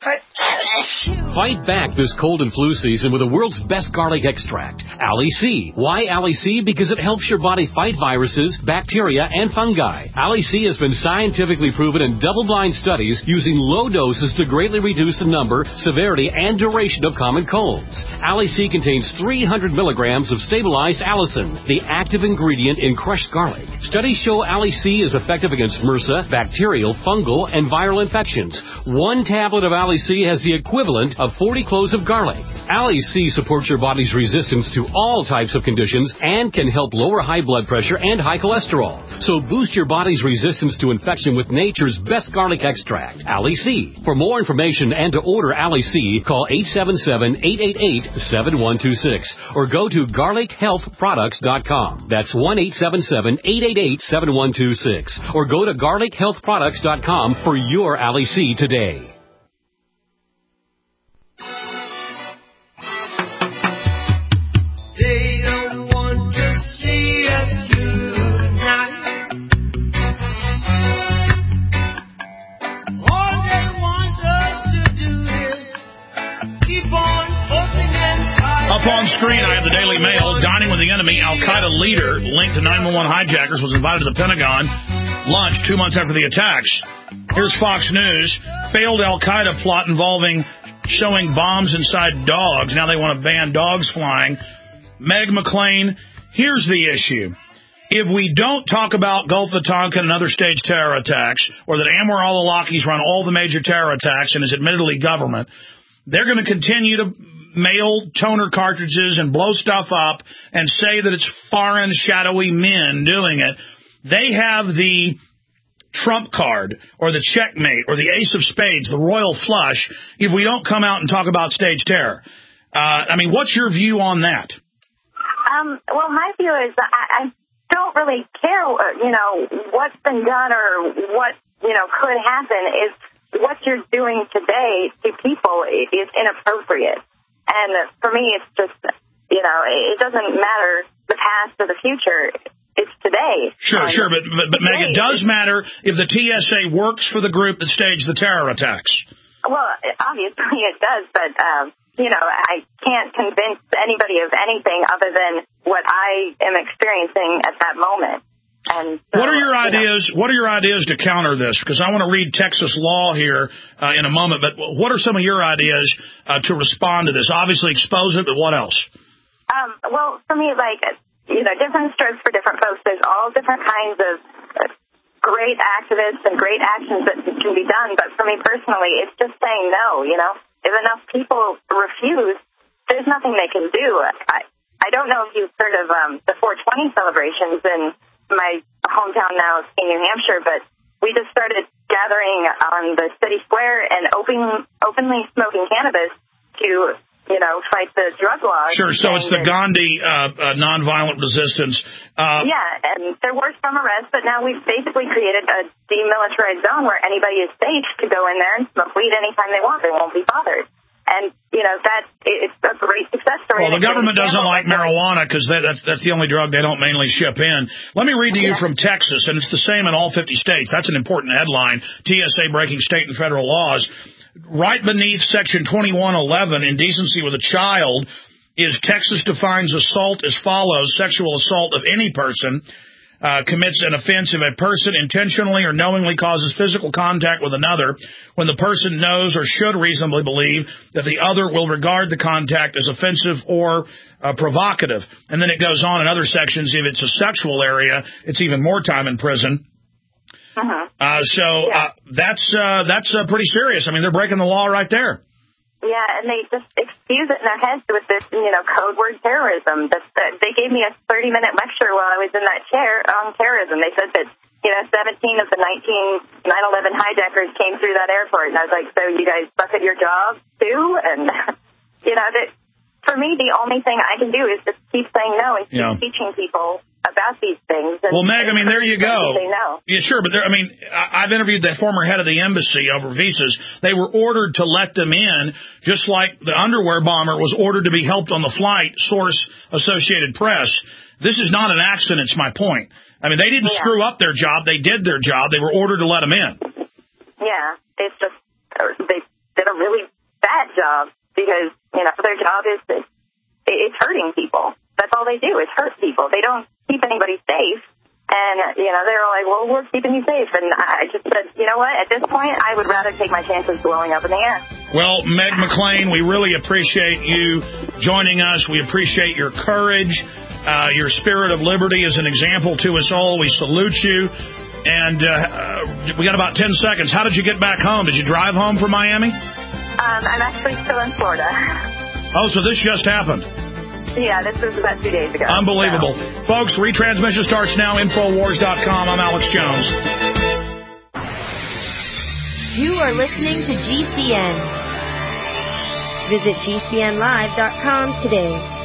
Speaker 33: Fight back this cold and flu season with the world's best garlic extract, Ali-C. Why Ali-C? Because it helps your body fight viruses, bacteria, and fungi. Ali-C has been scientifically proven in double-blind studies using low doses to greatly reduce the number, severity, and duration of common colds. Ali-C contains three hundred milligrams of stabilized allicin, the active ingredient in crushed garlic. Studies show Ali-C is effective against MRSA, bacterial, fungal, and viral infections. One tablet of Ali-C has the equivalent of forty cloves of garlic. Ali-C supports your body's resistance to all types of conditions and can help lower high blood pressure and high cholesterol. So boost your body's resistance to infection with nature's best garlic extract, Ali-C. For more information and to order Ali-C, call eight seven seven, eight eight eight, seven one two six or go to garlic health products dot com. That's one eight seven seven, eight eight eight, seven one two six or go to garlic health products dot com for your Ali-C today.
Speaker 34: They don't want to see us tonight. All they want us to do is keep on forcing and fighting.
Speaker 2: Up on screen, I have the Daily Mail. Dining with the enemy, Al-Qaeda leader linked to nine one one hijackers was invited to the Pentagon lunch two months after the attacks. Here's Fox News. Failed Al-Qaeda plot involving showing bombs inside dogs. Now they want to ban dogs flying. Meg McLean, here's the issue. If we don't talk about Gulf of Tonkin and other stage terror attacks, or that Anwar al-Awlaki's run all the major terror attacks and is admittedly government, they're going to continue to mail toner cartridges and blow stuff up and say that it's foreign, shadowy men doing it. They have the trump card or the checkmate or the ace of spades, the royal flush, if we don't come out and talk about stage terror. Uh, I mean, what's your view on that?
Speaker 7: Um, well, my view is that I, I don't really care, you know, what's been done or what, you know, could happen. Is what you're doing today to people is inappropriate. And for me, it's just, you know, it doesn't matter the past or the future. It's today.
Speaker 2: Sure, um, sure, but, but, but Meg, it does matter if the T S A works for the group that staged the terror attacks. Well,
Speaker 7: obviously it does, but, um, you know, I can't convince anybody of anything other than what I am experiencing at that moment. And so,
Speaker 2: what are your ideas?
Speaker 7: You know,
Speaker 2: what are your ideas to counter this? Because I want to read Texas law here uh, in a moment. But what are some of your ideas uh, to respond to this? Obviously, expose it, but what else?
Speaker 7: Um, well, for me, like you know, different strokes for different folks. There's all different kinds of great activists and great actions that can be done. But for me personally, it's just saying no. You know, if enough people refuse, there's nothing they can do. I I don't know if you've heard of um, the four twenty celebrations in my hometown now, in New Hampshire, but we just started gathering on the city square and open, openly smoking cannabis to, you know, fight the drug laws.
Speaker 2: Sure, so it's the Gandhi uh, uh, nonviolent resistance. Uh,
Speaker 7: yeah, and there were some arrests, but now we've basically created a demilitarized zone where anybody is safe to go in there and smoke weed anytime they want. They won't be bothered. And, you know, that it's a great success story.
Speaker 2: Well, the government doesn't like marijuana because that's that's the only drug they don't mainly ship in. Let me read to you from Texas, and it's the same in all fifty states. That's an important headline, T S A breaking state and federal laws. Right beneath Section twenty-one eleven, indecency with a child, is Texas defines assault as follows: sexual assault of any person Uh, commits an offense if a person intentionally or knowingly causes physical contact with another when the person knows or should reasonably believe that the other will regard the contact as offensive or uh, provocative. And then it goes on in other sections. If it's a sexual area, it's even more time in prison.
Speaker 7: Uh-huh.
Speaker 2: Uh, so uh, that's uh, that's uh, pretty serious. I mean, they're breaking the law right there.
Speaker 7: Yeah, and they just excuse it in their heads with this, you know, code word terrorism. That, that they gave me a thirty-minute lecture while I was in that chair on terrorism. They said that, you know, seventeen of the nineteen nine eleven hijackers came through that airport. And I was like, so you guys suck at your job, too? And, you know, that for me, the only thing I can do is just keep saying no and keep yeah. teaching people about these things. And,
Speaker 2: well, Meg, I mean, there you go.
Speaker 7: Say no.
Speaker 2: Yeah, sure, but there, I mean, I've interviewed the former head of the embassy over visas. They were ordered to let them in, just like the underwear bomber was ordered to be helped on the flight, source Associated Press. This is not an accident, it's my point. I mean, they didn't yeah. screw up their job. They did their job. They were ordered to let them in.
Speaker 7: Yeah, it's just, they did a really bad job because, you know, their job is, it's hurting people. That's all they do is hurt people. They don't keep anybody safe. And, you know, they're like, well, we're keeping you safe. And I just said, you know what? At this point, I would rather take my chances blowing up in the air.
Speaker 2: Well, Meg McLean, we really appreciate you joining us. We appreciate your courage. Uh, your spirit of liberty is an example to us all. We salute you. And uh, we got about ten seconds. How did you get back home? Did you drive home from Miami?
Speaker 7: Um, I'm actually still in Florida.
Speaker 2: Oh, so this just happened.
Speaker 7: Yeah, this was about two days ago.
Speaker 2: Unbelievable. So. Folks, retransmission starts now, Infowars dot com. I'm Alex Jones.
Speaker 1: You are listening to G C N. Visit G C N live dot com today.